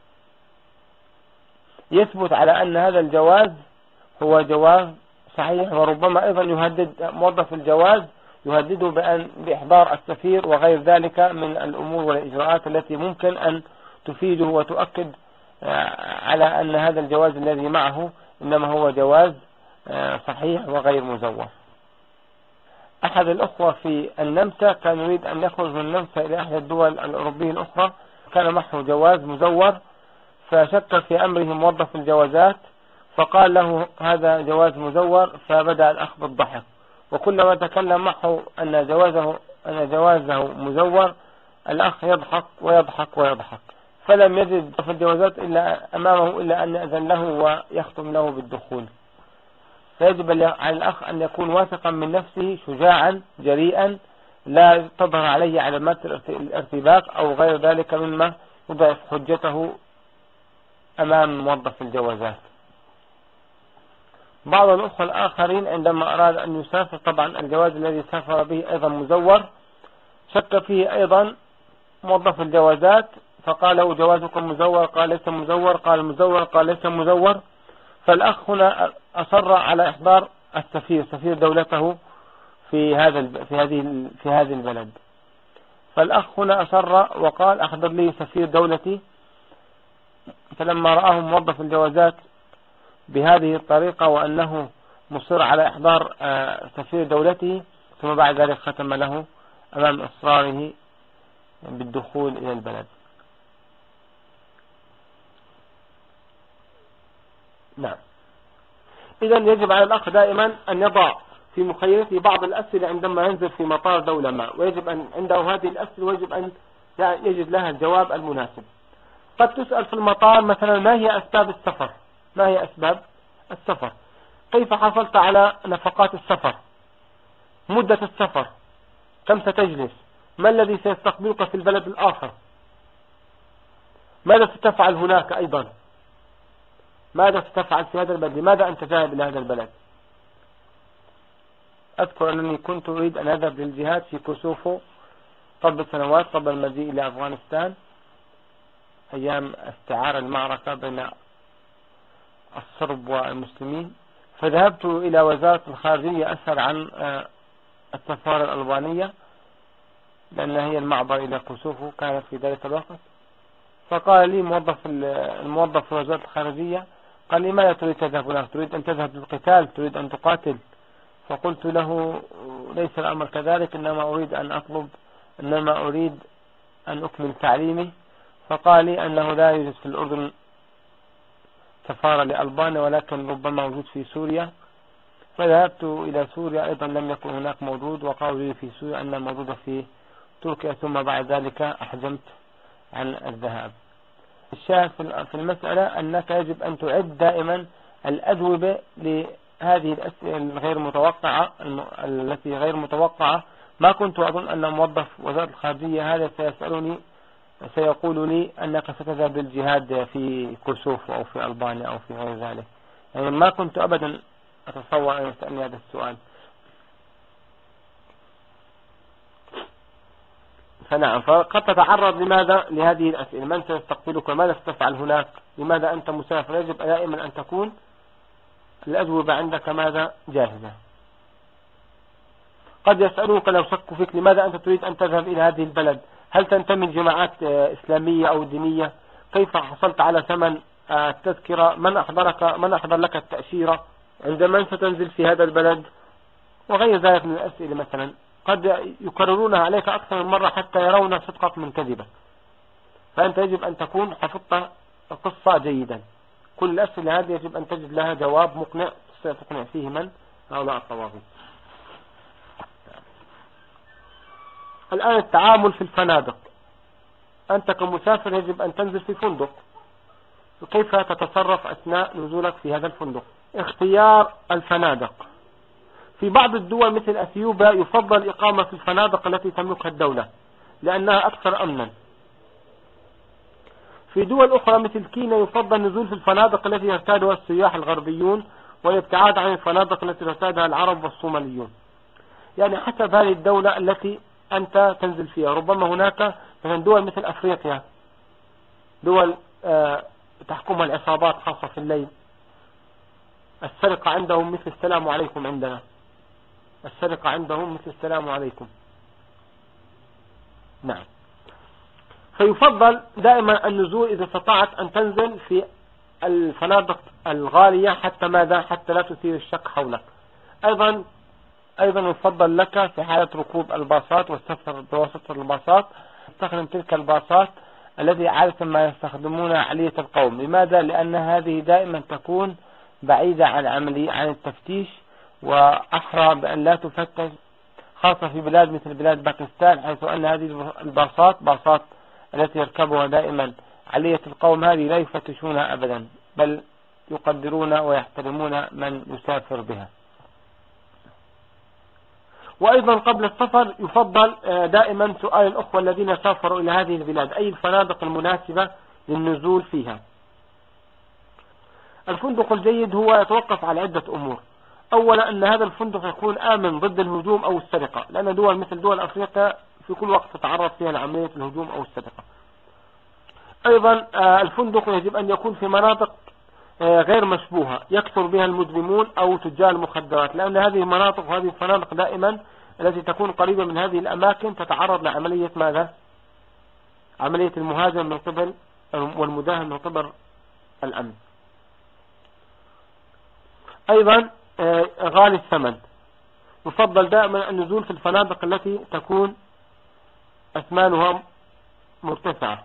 يثبت على أن هذا الجواز هو جواز صحيح، وربما أيضا يهدد موظف الجواز، يهدده بإحضار السفير وغير ذلك من الأمور والإجراءات التي ممكن أن تفيده وتؤكد على أن هذا الجواز الذي معه إنما هو جواز صحيح وغير مزور. أحد الأخوة في النمسا كان يريد أن يخرج من النمسا إلى أحد الدول الأوروبية الأخرى، كان معه جواز مزور، فشك في أمره موظف الجوازات فقال له هذا جواز مزور، فبدأ الأخ بالضحك، وكلما تكلم معه أن جوازه مزور الأخ يضحك ويضحك ويضحك، فلم يجد في الجوازات إلا أمامه إلا أن يأذن له ويختم له بالدخول. فيجب على الأخ أن يكون واثقا من نفسه، شجاعا جريئا، لا تظهر عليه علامات الارتباك أو غير ذلك مما يضعف حجته أمام موظف الجوازات. بعض الأخوة الآخرين عندما أراد أن يسافر، طبعا الجواز الذي سافر به أيضا مزور، شك فيه أيضا موظف الجوازات فقال له جوازكم مزور، قال ليس مزور، قال مزور، قال ليس مزور. فالأخ هنا أصر على إحضار السفير، سفير دولته في هذه البلد. فالأخ هنا أصر وقال أحضر لي سفير دولتي. فلما رآه موظف الجوازات بهذه الطريقة وأنه مصر على إحضار سفير دولته، ثم بعد ذلك ختم له أمام إصراره بالدخول إلى البلد. نعم. إذا يجب على الأخ دائما أن يضع في مخيلته بعض الأسئلة عندما ينزل في مطار دولة ما، ويجب أن عنده هذه الأسئلة ويجب أن يجد لها الجواب المناسب. قد تسأل في المطار مثلا ما هي أسباب السفر؟ ما هي أسباب السفر؟ كيف حصلت على نفقات السفر؟ مدة السفر كم ستجلس؟ ما الذي سيستقبلك في البلد الآخر؟ ماذا ستفعل هناك أيضا؟ ماذا ستفعل في هذا البلد؟ لماذا أنت ذاهب إلى هذا البلد؟ أذكر أنني كنت أريد أن أذهب للجهاد في كوسوفو قبل سنوات، قبل المجيء إلى أفغانستان، أيام استعار المعركة بين الصرب والمسلمين. فذهبت إلى وزارة الخارجية أسأل عن السفارة الألبانية لأنها هي المعبر إلى كوسوفو كانت في ذلك الوقت. فقال لي الموظف في وزارة الخارجية، قال لي ماذا تريد تذهب هناك؟ تريد أن تذهب للقتال؟ تريد أن تقاتل؟ فقلت له ليس الأمر كذلك، إنما أريد أن أكمل تعليمي. فقال لي أنه لا يوجد في الأردن سفارة لألبانيا، ولكن ربما موجود في سوريا. فذهبت إلى سوريا، أيضا لم يكن هناك موجود، وقالوا لي في سوريا أنها موجودة في تركيا، ثم بعد ذلك أحجمت عن الذهاب. الشاهد في المسألة أنك يجب أن تعد دائما الأجوبة لهذه الأسئلة الغير متوقعة التي غير متوقعة. ما كنت أظن أن موظف وزارة الخارجية هذا سيقول لي أنك ستذهب للجهاد في كوسوفو أو في ألبانيا أو في غير ذلك. يعني ما كنت أبدا أتصور أن يسألني هذا السؤال. فنعم، فقد تتعرض لماذا لهذه الأسئلة؟ من سيستقبلك؟ ماذا ستفعل هناك؟ لماذا أنت مسافر؟ يجب دائما أن تكون الأجوبة عندك ماذا جاهزة. قد يسألوك لو شكوا فيك لماذا أنت تريد أن تذهب إلى هذه البلد؟ هل تنتمي لجماعات إسلامية أو دينية؟ كيف حصلت على ثمن التذكرة؟ من أحضر لك التأشيرة؟ عندما ستنزل في هذا البلد؟ وغير ذلك من الأسئلة. مثلا قد يكررونها عليك أكثر من مرة حتى يرون صدقك من كذبك، فأنت يجب أن تكون حفظت القصة جيدا. كل الأسئلة هذه يجب أن تجد لها جواب مقنع تقنع فيه من هؤلاء الطواغيت. الآن التعامل في الفنادق. أنت كمسافر يجب أن تنزل في فندق، كيف تتصرف أثناء نزولك في هذا الفندق؟ اختيار الفنادق. في بعض الدول مثل أثيوبيا يفضل الإقامة في الفنادق التي تملكها الدولة لأنها أكثر أمنا. في دول أخرى مثل كينيا يفضل النزول في الفنادق التي يرتادها السياح الغربيون والابتعاد عن الفنادق التي يرتادها العرب والصوماليون. يعني حسب هذه الدولة التي أنت تنزل فيها. ربما هناك مثلا دول مثل أفريقيا، دول تحكمها العصابات خاصة في الليل. السرقة عندهم مثل السلام عليكم عندنا، السرقة عندهم مثل السلام عليكم. نعم. فيفضل دائما النزول إذا استطعت أن تنزل في الفنادق الغالية حتى ماذا؟ حتى لا تثير الشك حولك. أيضا يفضل لك في حالة ركوب الباصات والسفر بواسطة الباصات تستخدم تلك الباصات الذي عادة ما يستخدمونها علية القوم. لماذا؟ لأن هذه دائما تكون بعيدة عن التفتيش، وأحرى بأن لا تفتش، خاصة في بلاد مثل بلاد باكستان، حيث أن هذه باصات التي يركبها دائما علية القوم هذه لا يفتشونها أبدا، بل يقدرون ويحترمون من يسافر بها. وأيضا قبل السفر يفضل دائما سؤال الأخوة الذين سافروا إلى هذه البلاد أي الفنادق المناسبة للنزول فيها. الفندق الجيد هو يتوقف على عدة أمور. أولا أن هذا الفندق يكون آمن ضد الهجوم أو السرقة، لأن دول مثل دول أفريقيا في كل وقت تتعرض فيها لعملية الهجوم أو السرقة. أيضا الفندق يجب أن يكون في مناطق غير مشبوهة يكثر بها المجرمون أو تجار المخدرات، لأن هذه المناطق وهذه الفنادق دائما التي تكون قريبة من هذه الأماكن تتعرض لعملية ماذا؟ عملية المهاجم من قبل والمداهن من قبل الأمن. أيضا غالي الثمن. يفضل دائما النزول في الفنادق التي تكون أثمانها مرتفعة.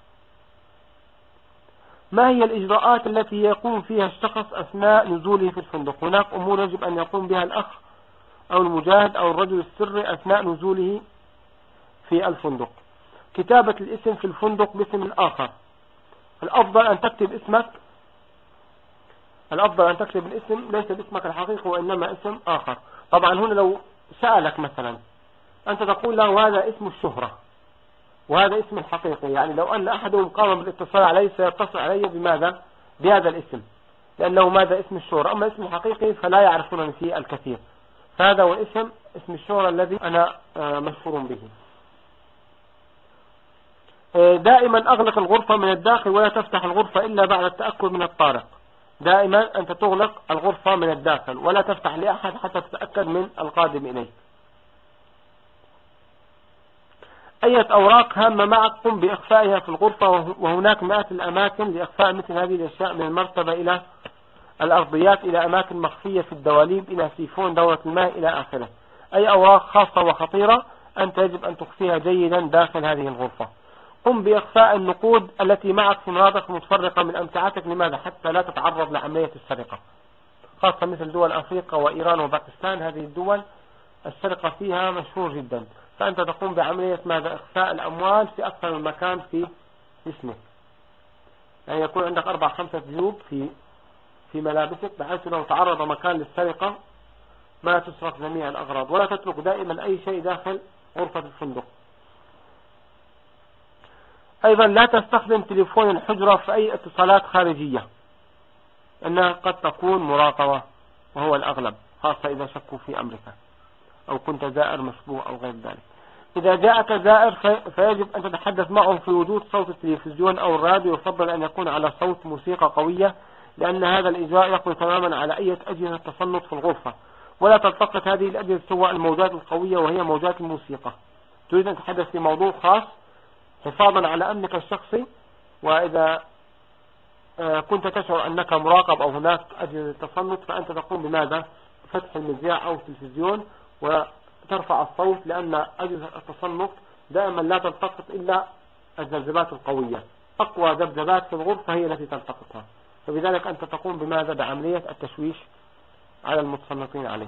ما هي الإجراءات التي يقوم فيها الشخص أثناء نزوله في الفندق؟ هناك أمور يجب أن يقوم بها الأخ أو المجاهد أو الرجل السري أثناء نزوله في الفندق. كتابة الاسم في الفندق باسم آخر. الأفضل أن تكتب اسمك، الأفضل أن تكتب الاسم ليس باسمك الحقيقي وإنما اسم آخر. طبعا هنا لو سألك مثلا أنت تقول له هذا اسم الشهرة وهذا اسم الحقيقي، يعني لو أن أحدهم قام بالاتصال علي سيتصل علي بماذا؟ بهذا الاسم، لأنه ماذا؟ اسم الشهرة. أما اسم الحقيقي فلا يعرفونني فيه الكثير، فهذا هو الاسم، اسم الشهرة الذي أنا مشهور به. دائما أغلق الغرفة من الداخل ولا تفتح الغرفة إلا بعد التأكد من الطارق. دائما أنت تغلق الغرفة من الداخل ولا تفتح لأحد حتى تتأكد من القادم إليك. أي أوراق هامة معك قم بإخفائها في الغرفة، وهناك مئات الأماكن لإخفاء مثل هذه الأشياء، من المرتبة إلى الأرضيات إلى أماكن مخفية في الدواليب إلى سيفون دورة الماء إلى آخره. أي أوراق خاصة وخطيرة أنت يجب أن تخفيها جيدا داخل هذه الغرفة. قم بإخفاء النقود التي معك في مناطق متفرقة من أمتعتك. لماذا؟ حتى لا تتعرض لعملية السرقة، خاصة مثل دول أفريقيا وإيران وباكستان. هذه الدول السرقة فيها مشهور جدا، فأنت تقوم بعملية ماذا؟ إخفاء الأموال في أكثر من مكان في جسمك، يعني يكون عندك 4-5 جيوب في ملابسك، بحيث لو تعرض مكان للسرقة ما تسرق جميع الأغراض. ولا تترك دائما أي شيء داخل غرفة الفندق. أيضا لا تستخدم تليفون الحجرة في أي اتصالات خارجية، أنها قد تكون مراقبة وهو الأغلب، خاصة إذا شكوا في أمرك أو كنت زائر مشبوه أو غير ذلك. إذا جاءك زائر فيجب أن تتحدث معه في وجود صوت التلفزيون أو الراديو، يفضل أن يكون على صوت موسيقى قوية، لأن هذا الإجراء يقضي تماما على أي أجهزة تصنت في الغرفة. ولا تلتقط هذه الأجهزة سوى الموجات القوية وهي موجات الموسيقى. تريد أن تتحدث في موضوع خاص حفاظا على أمنك الشخصي، وإذا كنت تشعر أنك مراقب أو هناك أجهزة تصنت فأنت تقوم بماذا؟ فتح المذياع أو التلفزيون وترفع الصوت، لأن أجهزة التصنف دائما لا تلتقط إلا الذبذبات القوية، أقوى ذبذبات في الغرفة هي التي تلتقطها، فبذلك أنت تقوم بماذا؟ بعملية التشويش على المتصنفين عليك.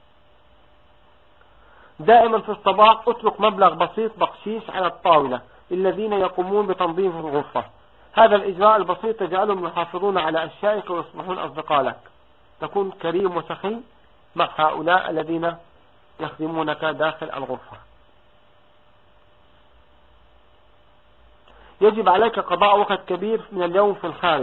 دائما في الصباح اترك مبلغ بسيط بخشيش على الطاولة للذين يقومون بتنظيف الغرفة. هذا الإجراء البسيط يجعلهم يحافظون على أشيائك ويصبحون أصدقاء لك. تكون كريم وسخي مع هؤلاء الذين يخدمونك داخل الغرفة. يجب عليك قضاء وقت كبير من اليوم في الخارج.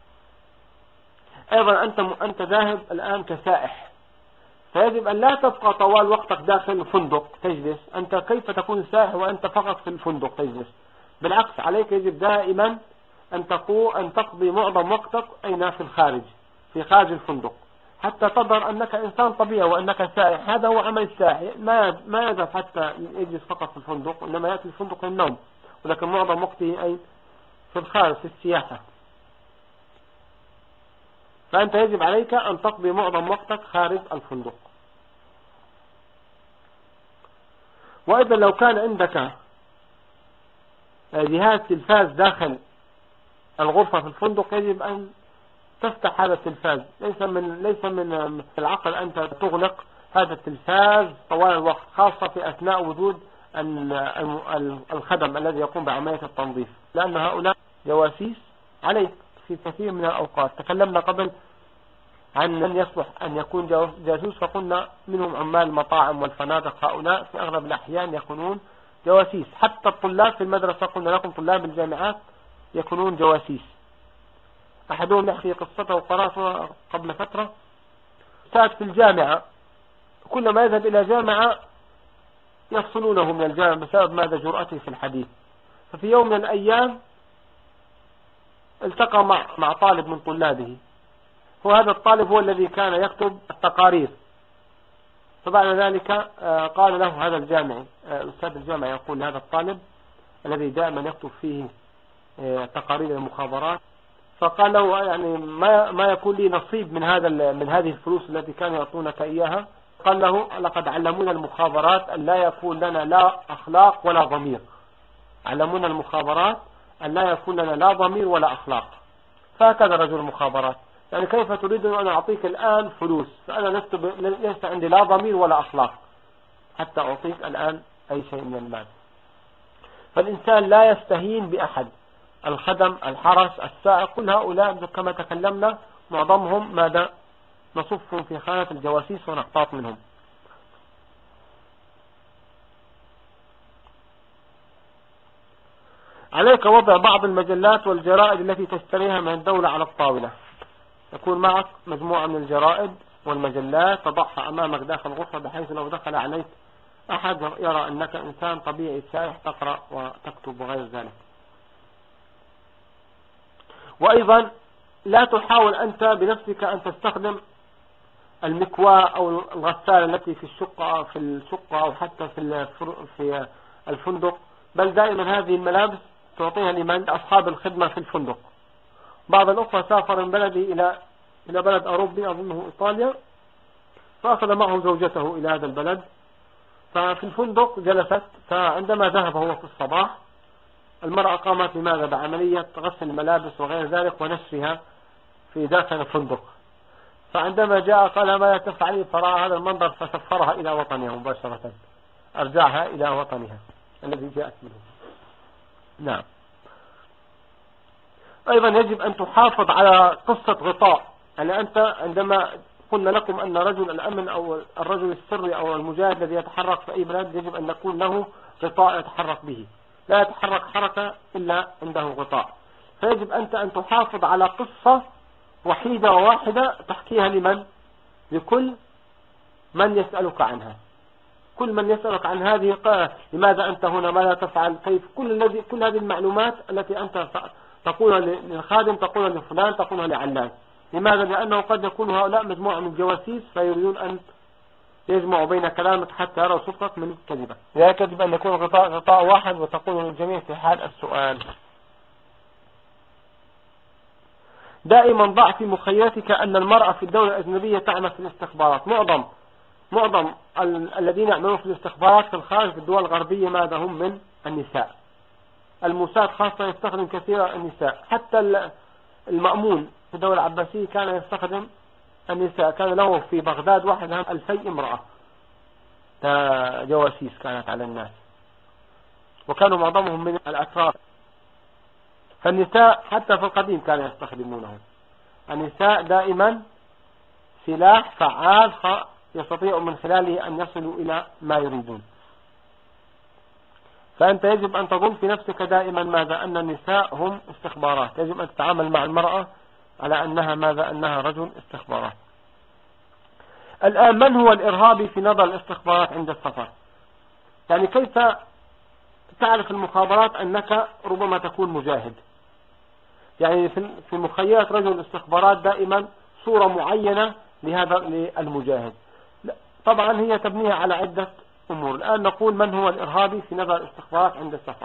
أيضا أنت ذاهب الآن كسائح، فيجب أن لا تبقى طوال وقتك داخل الفندق تجلس. أنت كيف تكون سائح وأنت فقط في الفندق تجلس؟ بالعكس، عليك يجب دائما أن تقضي معظم وقتك أين؟ في الخارج، في خارج الفندق، حتى تظهر أنك إنسان طبيعي وأنك سائح. هذا هو عمل السائح، ما يذهب حتى يجلس فقط في الفندق، إنما يأتي الفندق للنوم، ولكن معظم وقته أي في الخارج في السياحة. فأنت يجب عليك أن تقضي معظم وقتك خارج الفندق. وإذا لو كان عندك جهاز تلفاز داخل الغرفة في الفندق، يجب أن تفتح هذا التلفاز. ليس من العقل أنت تغلق هذا التلفاز طوال الوقت، خاصة في أثناء وجود الخدم الذي يقوم بعملية التنظيف، لأن هؤلاء جواسيس عليك في كثير من الأوقات. تكلمنا قبل عن من يصلح أن يكون جاسوس، فقلنا منهم عمال المطاعم والفنادق، هؤلاء في أغلب الأحيان يكونون جواسيس. حتى الطلاب في المدرسة، قلنا لكم طلاب الجامعات يكونون جواسيس. أحدهم يحكي قصته وقرأته قبل فترة. أستاذ في الجامعة، كلما يذهب إلى جامعة يفصلونه من الجامعة بسبب ماذا؟ جرأته في الحديث. ففي يوم من الأيام التقى مع طالب من طلابه، وهذا الطالب هو الذي كان يكتب التقارير. فبعد ذلك قال له هذا الجامعي، أستاذ الجامعة يقول لهذا الطالب الذي دائما يكتب فيه تقارير المخابرات، فقال له يعني ما يكون لي نصيب من هذه الفلوس التي كانوا يعطونك إياها؟ قال له لقد علمونا المخابرات أن لا يكون لنا لا أخلاق ولا ضمير. علمونا المخابرات أن لا يكون لنا لا ضمير ولا أخلاق. فهكذا رجل المخابرات، يعني كيف تريد أن أعطيك الآن فلوس فأنا ليس عندي لا ضمير ولا أخلاق حتى أعطيك الآن أي شيء من المال. فالإنسان لا يستهين بأحد. الخدم، الحرس، السائق، كل هؤلاء كما تكلمنا معظمهم ماذا؟ نصفهم في خانة الجواسيس ونقتاط منهم. عليك وضع بعض المجلات والجرائد التي تشتريها من الدولة على الطاولة. يكون معك مجموعة من الجرائد والمجلات، تضعها أمامك داخل الغرفة، بحيث لو دخل عليك أحد يرى أنك إنسان طبيعي سائح تقرأ وتكتب وغير ذلك. وأيضا لا تحاول أنت بنفسك أن تستخدم المكواة أو الغسالة التي في الشقة أو حتى في الفندق، بل دائما هذه الملابس تعطيها لمن؟ أصحاب الخدمة في الفندق. بعض الأخوة سافر من بلدي إلى بلد أوروبي أظنه إيطاليا، فأخذ معه زوجته إلى هذا البلد، ففي الفندق جلست، فعندما ذهب هو في الصباح المرأة قامت بماذا؟ بعملية غسل الملابس وغير ذلك ونشرها في داخل الفندق. فعندما جاء قال ماذا تفعلين؟ فرأى هذا المنظر فسفرها إلى وطنها مباشرة، أرجعها إلى وطنها الذي جاءت منه. نعم. أيضا يجب أن تحافظ على قصة غطاء. يعني أنت عندما قلنا لكم أن رجل الأمن أو الرجل السري أو المجاهد الذي يتحرك في أي بلد يجب أن يكون له غطاء يتحرك به، لا يتحرك حركة إلا عنده غطاء. فيجب أنت أن تحافظ على قصة وحيدة وواحدة تحكيها لمن؟ لكل من يسألك عنها. كل من يسألك عن هذه لماذا أنت هنا؟ ماذا تفعل؟ كيف؟ كل هذه المعلومات التي أنت تقولها للخادم، تقولها لفلان، تقولها لعلان. لماذا؟ لأنه قد يكون هؤلاء مجموعة من جواسيس فيريدون أن يجمعوا بين كلامك حتى يروا صدقك من كذبة. لذلك يجب أن يكون غطاء واحد وتقول للجميع في حال السؤال. دائما ضع في مخيلتك أن المرأة في الدولة الأجنبية تعمل في الاستخبارات. معظم الذين يعملون في الاستخبارات في الخارج في الدول الغربية ماذا هم؟ من النساء. الموساد خاصة يستخدم كثيرا النساء. حتى المأمون في الدولة العباسية كان يستخدم النساء. كان له في بغداد 2000 امرأة جواسيس كانت على الناس، وكانوا معظمهم من الأتراك. فالنساء حتى في القديم كانوا يستخدمونهم. النساء دائما سلاح فعال يستطيع من خلاله أن يصلوا إلى ما يريدون. فأنت يجب أن تظن في نفسك دائما ماذا؟ أن النساء هم استخبارات. يجب أن تتعامل مع المرأة على أنها ماذا؟ أنها رجل استخبارات. الآن من هو الإرهابي في نظر الاستخبارات عند السفر؟ يعني كيف تعرف المخابرات أنك ربما تكون مجاهد؟ يعني في مخيلة رجل الاستخبارات دائما صورة معينة لهذا المجاهد. طبعا هي تبنيها على عدة أمور. الآن نقول من هو الإرهابي في نظر الاستخبارات عند السفر.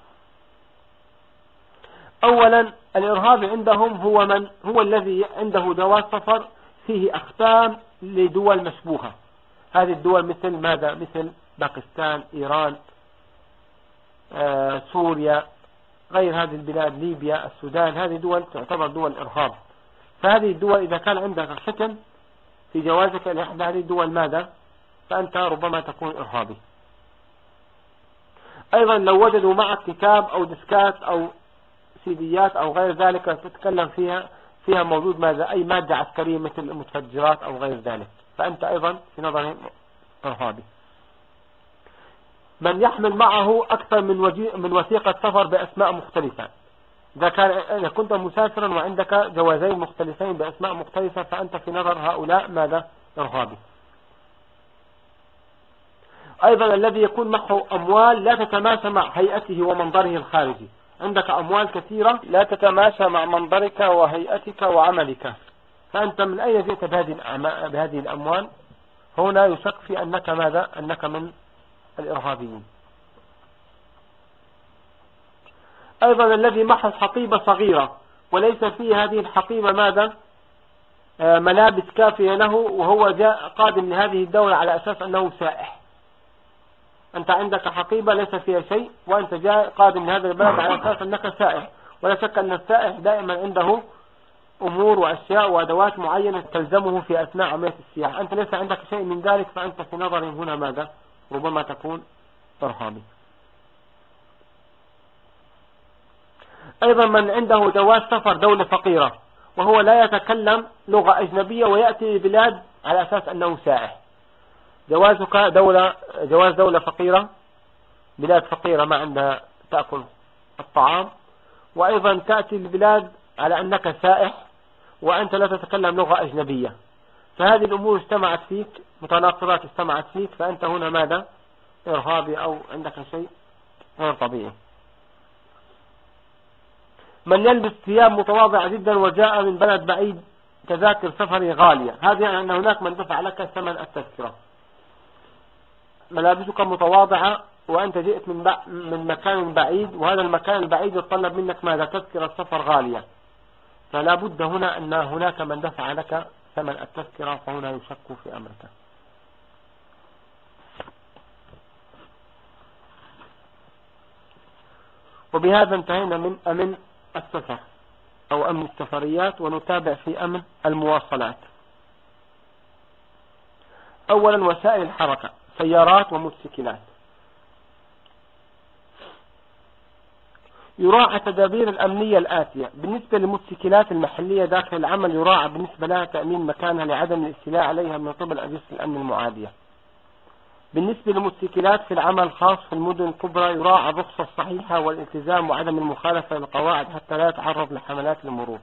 أولا الإرهابي عندهم هو الذي عنده جواز سفر فيه أختام لدول مشبوهة. هذه الدول مثل ماذا؟ مثل باكستان، إيران، سوريا، غير هذه البلاد، ليبيا، السودان. هذه دول تعتبر دول إرهاب. فهذه الدول إذا كان عندك ختم في جوازك لإحدى هذه الدول ماذا؟ فأنت ربما تكون إرهابي. أيضا لو وجدوا معك كتاب أو ديسكات أو سيديات أو غير ذلك تتكلم فيها موجود ماذا؟ أي مادة عسكرية مثل المتفجرات أو غير ذلك، فأنت أيضا في نظرهم إرهابي. من يحمل معه أكثر من وثيقة سفر بأسماء مختلفة. إذا كنت مسافرا وعندك جوازين مختلفين بأسماء مختلفة فأنت في نظر هؤلاء ماذا؟ إرهابي. أيضا الذي يكون معه أموال لا تتماشى مع هيئته ومنظره الخارجي. عندك أموال كثيرة لا تتماشى مع منظرك وهيئتك وعملك، فأنت من أين جئت بهذه الأموال؟ هنا يشك في أنك ماذا؟ أنك من الإرهابيين. أيضا الذي معه حقيبة صغيرة وليس فيه هذه الحقيبة ماذا؟ ملابس كافية له، وهو جاء قادم لهذه الدولة على أساس أنه سائح. أنت عندك حقيبة ليس فيها شيء وأنت جاء قادم لهذا البلد على أساس أنك سائح، ولا شك أن السائح دائما عنده أمور وأشياء وأدوات معينة تلزمه في أثناء عملية السياحة. أنت ليس عندك شيء من ذلك، فأنت في نظرهم هنا ماذا؟ ربما تكون إرهابي. أيضا من عنده جواز سفر دولة فقيرة وهو لا يتكلم لغة أجنبية ويأتي لبلاد على أساس أنه سائح. جواز دولة فقيرة، بلاد فقيرة ما عندها تأكل الطعام، وأيضا تأتي البلاد على أنك سائح وأنت لا تتكلم لغة أجنبية. فهذه الأمور اجتمعت فيك، متناقضات اجتمعت فيك، فأنت هنا ماذا؟ إرهابي أو عندك شيء غير طبيعي. من يلبس ثياب متواضعة جدا وجاء من بلد بعيد تذاكر سفري غالية، هذا يعني أن هناك من دفع لك ثمن التذكرة. ملابسك متواضعة وأنت جئت من مكان بعيد، وهذا المكان البعيد يتطلب منك ماذا؟ تذكرة سفر غالية. فلا بد هنا أن هناك من دفع لك ثمن التذكرة، فهنا يشك في أمرك. وبهذا انتهينا من أمن السفر أو أمن السفريات، ونتابع في أمن المواصلات. أولا وسائل الحركة، سيارات وموتوسيكلات. يراعى التدابير الأمنية الآتية. بالنسبة للموتوسيكلات المحلية داخل العمل يراعى بالنسبة لها تأمين مكانها لعدم الاستيلاء عليها من قبل أجهزة الأمن المعادية. بالنسبة للموتوسيكلات في العمل الخاص في المدن الكبرى يراعى الرخصة الصحيحة والالتزام وعدم المخالفة للقواعد حتى لا يتعرض لحملات المرور.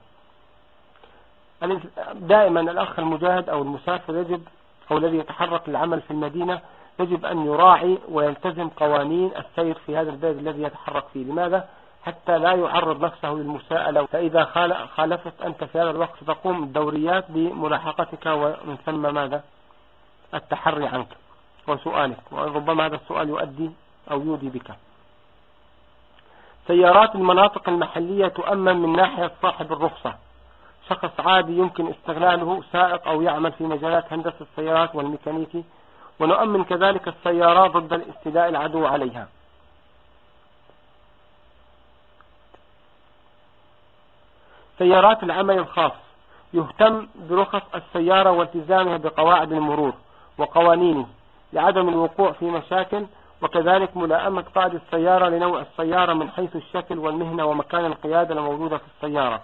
دائما الأخ المجاهد أو المسافر يجب أو الذي يتحرك للعمل في المدينة يجب أن يراعي ويلتزم قوانين السير في هذا البلد الذي يتحرك فيه. لماذا؟ حتى لا يعرض نفسه للمساءلة، فإذا خالفت أنت في هذا الوقت تقوم الدوريات بملاحقتك ومن ثم ماذا؟ التحري عنك وسؤالك، وربما هذا السؤال يؤدي أو يودي بك. سيارات المناطق المحلية تؤمن من ناحية صاحب الرخصة، شخص عادي يمكن استغلاله سائق أو يعمل في مجالات هندسة السيارات والميكانيكي، ونؤمن كذلك السيارات ضد الاستيلاء العدو عليها. سيارات العمل الخاص يهتم برخص السيارة والتزامها بقواعد المرور وقوانينه لعدم الوقوع في مشاكل، وكذلك ملائمة قائد السيارة لنوع السيارة من حيث الشكل والمهنة ومكان القيادة الموجودة في السيارة.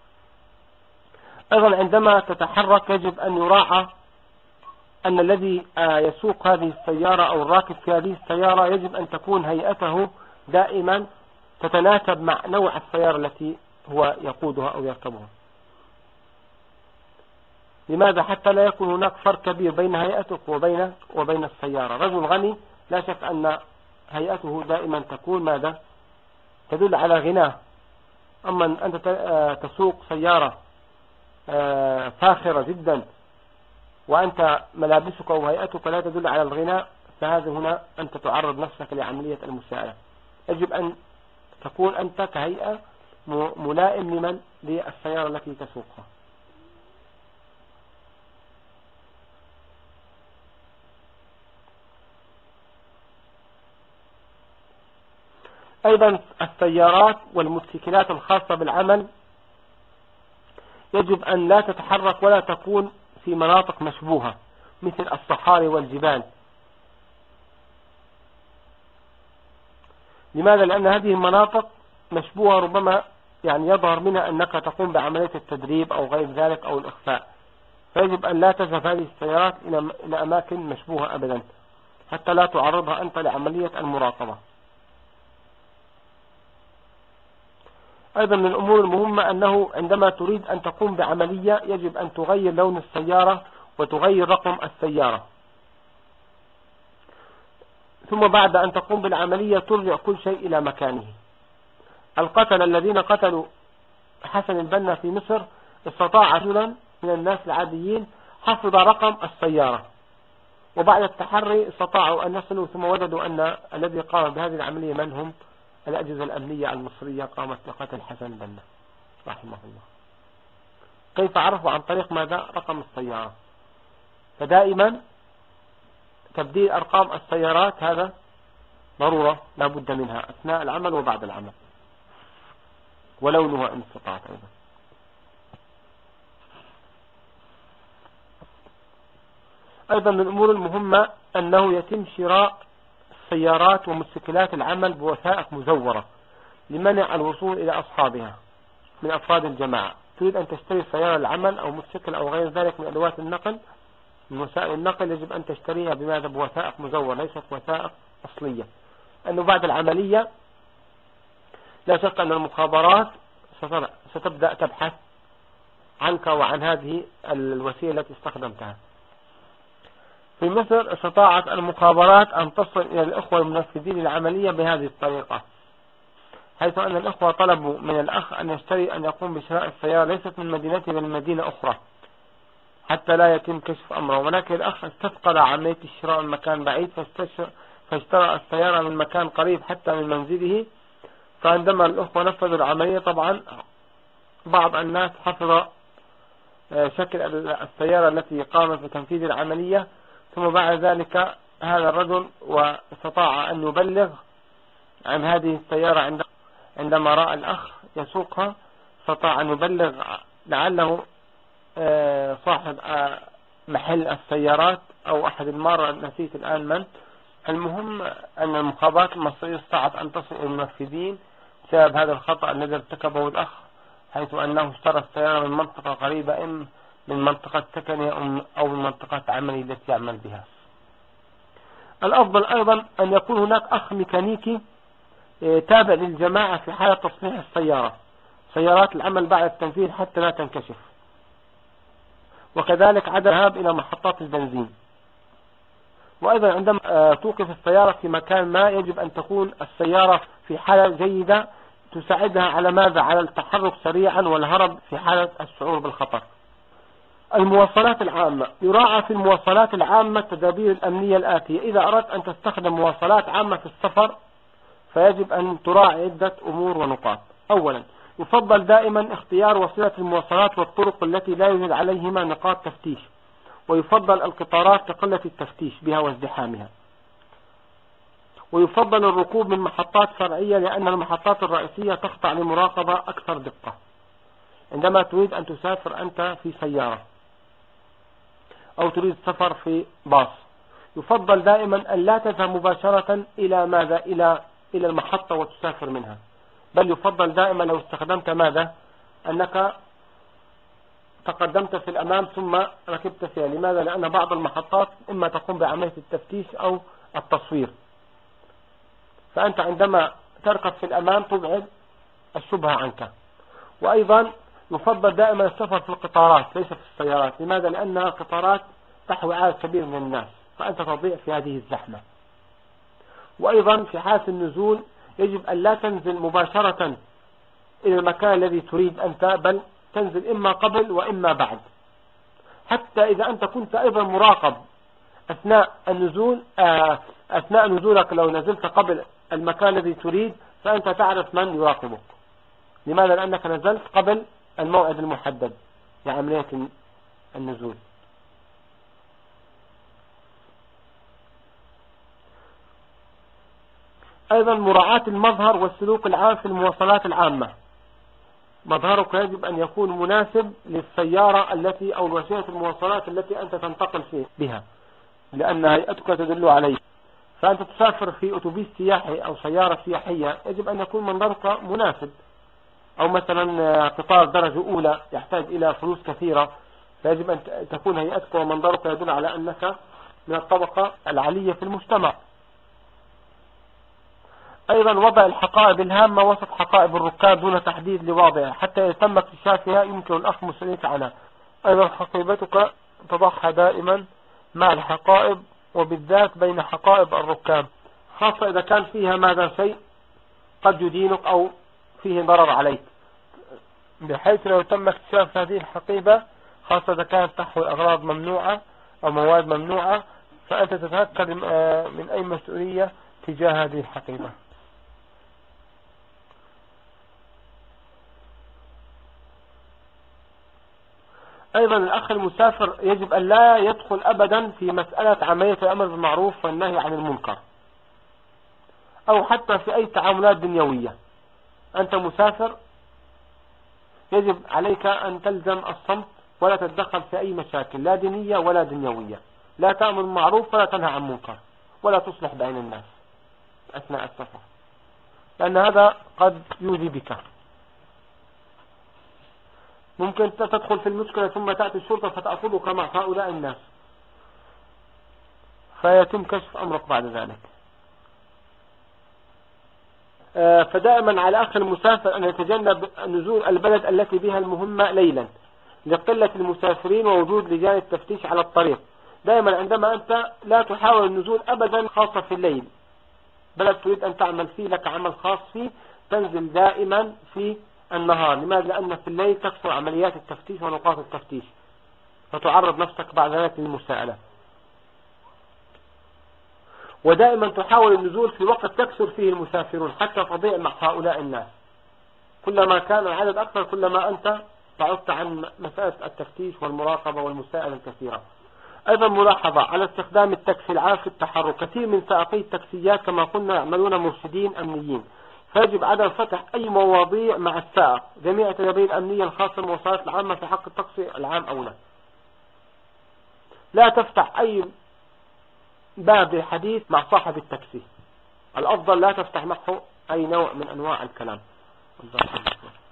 أيضا عندما تتحرك يجب أن يراعى أن الذي يسوق هذه السيارة أو الراكب في هذه السيارة يجب أن تكون هيئته دائما تتناسب مع نوع السيارة التي هو يقودها أو يركبها. لماذا؟ حتى لا يكون هناك فرق كبير بين هيئتك وبين السيارة. رجل غني لا شك أن هيئته دائما تكون ماذا؟ تدل على غناه. أما أنت تسوق سيارة فاخرة جدا وأنت ملابسك وهيئتك لا تدل على الغناء، فهذا هنا أنت تعرض نفسك لعملية المساءلة. يجب أن تكون أنت كهيئة ملائم للسيارة التي تسوقها. أيضا السيارات والموتوسيكلات الخاصة بالعمل يجب أن لا تتحرك ولا تكون في مناطق مشبوهة مثل الصحاري والجبال. لماذا؟ لأن هذه المناطق مشبوهة، ربما يظهر منها أنك تقوم بعملية التدريب أو غير ذلك أو الإخفاء، فيجب أن لا تذهب هذه السيارات إلى أماكن مشبوهة أبدا حتى لا تعرضها أنت لعملية المراقبة. أيضا من الأمور المهمة أنه عندما تريد أن تقوم بعملية يجب أن تغير لون السيارة وتغير رقم السيارة، ثم بعد أن تقوم بالعملية ترجع كل شيء إلى مكانه. القتلة الذين قتلوا حسن البنا في مصر استطاع رجلا من الناس العاديين حفظ رقم السيارة، وبعد التحري استطاعوا أن يصلوا ثم وجدوا أن الذي قام بهذه العملية من هم؟ الأجهزة الأمنية المصرية قامت بقتل حسن البنا رحمه الله. كيف عرفوا؟ عن طريق ماذا؟ رقم السيارة. فدائما تبديل أرقام السيارات هذا ضرورة لا بد منها أثناء العمل وبعد العمل، ولونها إن استطاعت. أيضا من الأمور المهمة أنه يتم شراء السيارات وموتوسيكلات العمل بوثائق مزورة لمنع الوصول إلى أصحابها من أفراد الجماعة. تريد أن تشتري سيارة العمل أو موتوسيكل أو غير ذلك من أدوات النقل، من وسائل النقل، يجب أن تشتريها بماذا؟ بوثائق مزورة، ليست وثائق أصلية. أنه بعد العملية لا شك أن المخابرات ستبدأ تبحث عنك وعن هذه الوسيلة التي استخدمتها. في مصر استطاعت المخابرات أن تصل إلى الأخوة المنفذين العملية بهذه الطريقة، حيث أن الأخوة طلبوا من الأخ أن يقوم بشراء السيارة ليست من مدينته بل من مدينة أخرى حتى لا يتم كشف أمره، ولكن الأخ استثقل عملية الشراء من مكان بعيد فاشترى السيارة من مكان قريب حتى من منزله. فعندما الأخوة نفذوا العملية طبعا بعض الناس حفظ شكل السيارة التي قام بتنفيذ العملية، ثم بعد ذلك هذا الرجل واستطاع أن يبلغ عن هذه السيارة عندما رأى الأخ يسوقها، استطاع أن يبلغ لعله صاحب محل السيارات أو أحد المارة، نسيت الآن من. المهم أن المخابرات المصرية استطاعت أن تصل إلى المنفذين بسبب هذا الخطأ الذي ارتكبه الأخ، حيث أنه اشترى السيارة من منطقة قريبة إما من منطقة سكنه أو من منطقة عمله التي يعمل بها. الأفضل أيضا أن يكون هناك أخ ميكانيكي تابع للجماعة في حالة تصليح سيارات العمل بعد التنفيذ حتى لا تنكشف، وكذلك عدم الذهاب إلى محطات البنزين. وأيضا عندما توقف السيارة في مكان ما يجب أن تكون السيارة في حالة جيدة تساعدها على ماذا؟ على التحرك سريعا والهرب في حالة الشعور بالخطر. المواصلات العامة، يراعى في المواصلات العامة التدابير الأمنية الآتية. إذا أردت أن تستخدم مواصلات عامة في السفر فيجب أن تراعي عدة أمور ونقاط. أولا، يفضل دائما اختيار وسيلة المواصلات والطرق التي لا يوجد عليهما نقاط تفتيش، ويفضل القطارات لقلة التفتيش بها وازدحامها. ويفضل الركوب من محطات فرعية لأن المحطات الرئيسية تخضع لمراقبة أكثر دقة عندما تريد أن تسافر أنت في سيارة أو تريد السفر في باص. يفضل دائما أن لا تذهب مباشرة إلى ماذا إلى المحطة وتسافر منها، بل يفضل دائما لو استخدمت ماذا أنك تقدمت في الأمام ثم ركبت فيها. لماذا؟ لأن بعض المحطات إما تقوم بعملية التفتيش أو التصوير، فأنت عندما تركب في الأمام تبعد الشبهة عنك. وأيضا يفضل دائما السفر في القطارات ليس في السيارات. لماذا؟ لأن القطارات تحوي عدد كبير من الناس فأنت تضيع في هذه الزحمة. وأيضا في حالة النزول يجب أن لا تنزل مباشرة إلى المكان الذي تريد أنت، بل تنزل إما قبل وإما بعد، حتى إذا أنت كنت أيضا مراقب أثناء النزول أثناء نزولك لو نزلت قبل المكان الذي تريد فأنت تعرف من يراقبك. لماذا؟ لأنك نزلت قبل الموعد المحدد لعملية النزول. أيضا مراعاة المظهر والسلوك العام في المواصلات العامة. مظهرك يجب أن يكون مناسب للسيارة التي أو وسيلة المواصلات التي أنت تنتقل بها، لأن هيئتك تدل عليه. فأنت تسافر في أتوبيس سياحي أو سيارة سياحية يجب أن يكون منظرك مناسب، أو مثلا قطار درجة أولى يحتاج إلى فلوس كثيرة، فيجب أن تكون هيئتك ومنظرك يدل على أنك من الطبقة العالية في المجتمع. أيضا وضع الحقائب الهامة وسط حقائب الركاب دون تحديد لواضعها حتى يتم اكتشافها يمكن الأخذ مسؤولية عنها. أيضا حقيبتك تضعها دائما مع الحقائب، وبالذات بين حقائب الركاب، خاصة إذا كان فيها ماذا شيء قد يدينك أو فيه ضرر عليك، بحيث لو تم اكتشاف هذه الحقيبة خاصة إذا كانت تحوي أغراض ممنوعة أو مواد ممنوعة فأنت تتأكد من أي مسؤولية تجاه هذه الحقيبة. أيضا الأخ المسافر يجب أن لا يدخل أبدا في مسألة عملية الأمر بالمعروف والنهي عن المنكر، أو حتى في أي تعاملات دنيوية. أنت مسافر يجب عليك أن تلزم الصمت ولا تتدخل في أي مشاكل لا دينية ولا دنيوية، لا تأمر بالمعروف ولا تنهى عن منكر ولا تصلح بين الناس أثناء السفر، لأن هذا قد يؤذي بك. ممكن تدخل في المشكلة ثم تأتي الشرطة فتأخذك مع هؤلاء الناس فيتم كشف أمرك بعد ذلك. فدائما على أخ المسافر أن يتجنب نزول البلد التي بها المهمة ليلا لقلة المسافرين ووجود لجان التفتيش على الطريق. دائما عندما أنت لا تحاول النزول أبدا خاصة في الليل، بلد تريد أن تعمل فيه لك عمل خاص فيه، تنزل دائما في النهار. لماذا؟ لأن في الليل تكثر عمليات التفتيش ونقاط التفتيش فتعرض نفسك بعد ذلك للمساءلة. ودائما تحاول النزول في وقت تكثر فيه المسافرون حتى تضيع مع هؤلاء الناس. كلما كان العدد أكثر كلما أنت بعدت عن مسألة التفتيش والمراقبة والمساءلة الكثيرة. أيضا ملاحظة على استخدام التاكسي العام في التحرك. كثير من سائقي التاكسيات كما قلنا يعملون مرشدين أمنيين، فيجب عدم فتح أي مواضيع مع السائق. جميع التدابير الأمنية الخاصة بالمواصلات العامة في حق التاكسي العام أولى. لا تفتح أي باب الحديث مع صاحب التاكسي، الأفضل لا تفتح معه أي نوع من أنواع الكلام.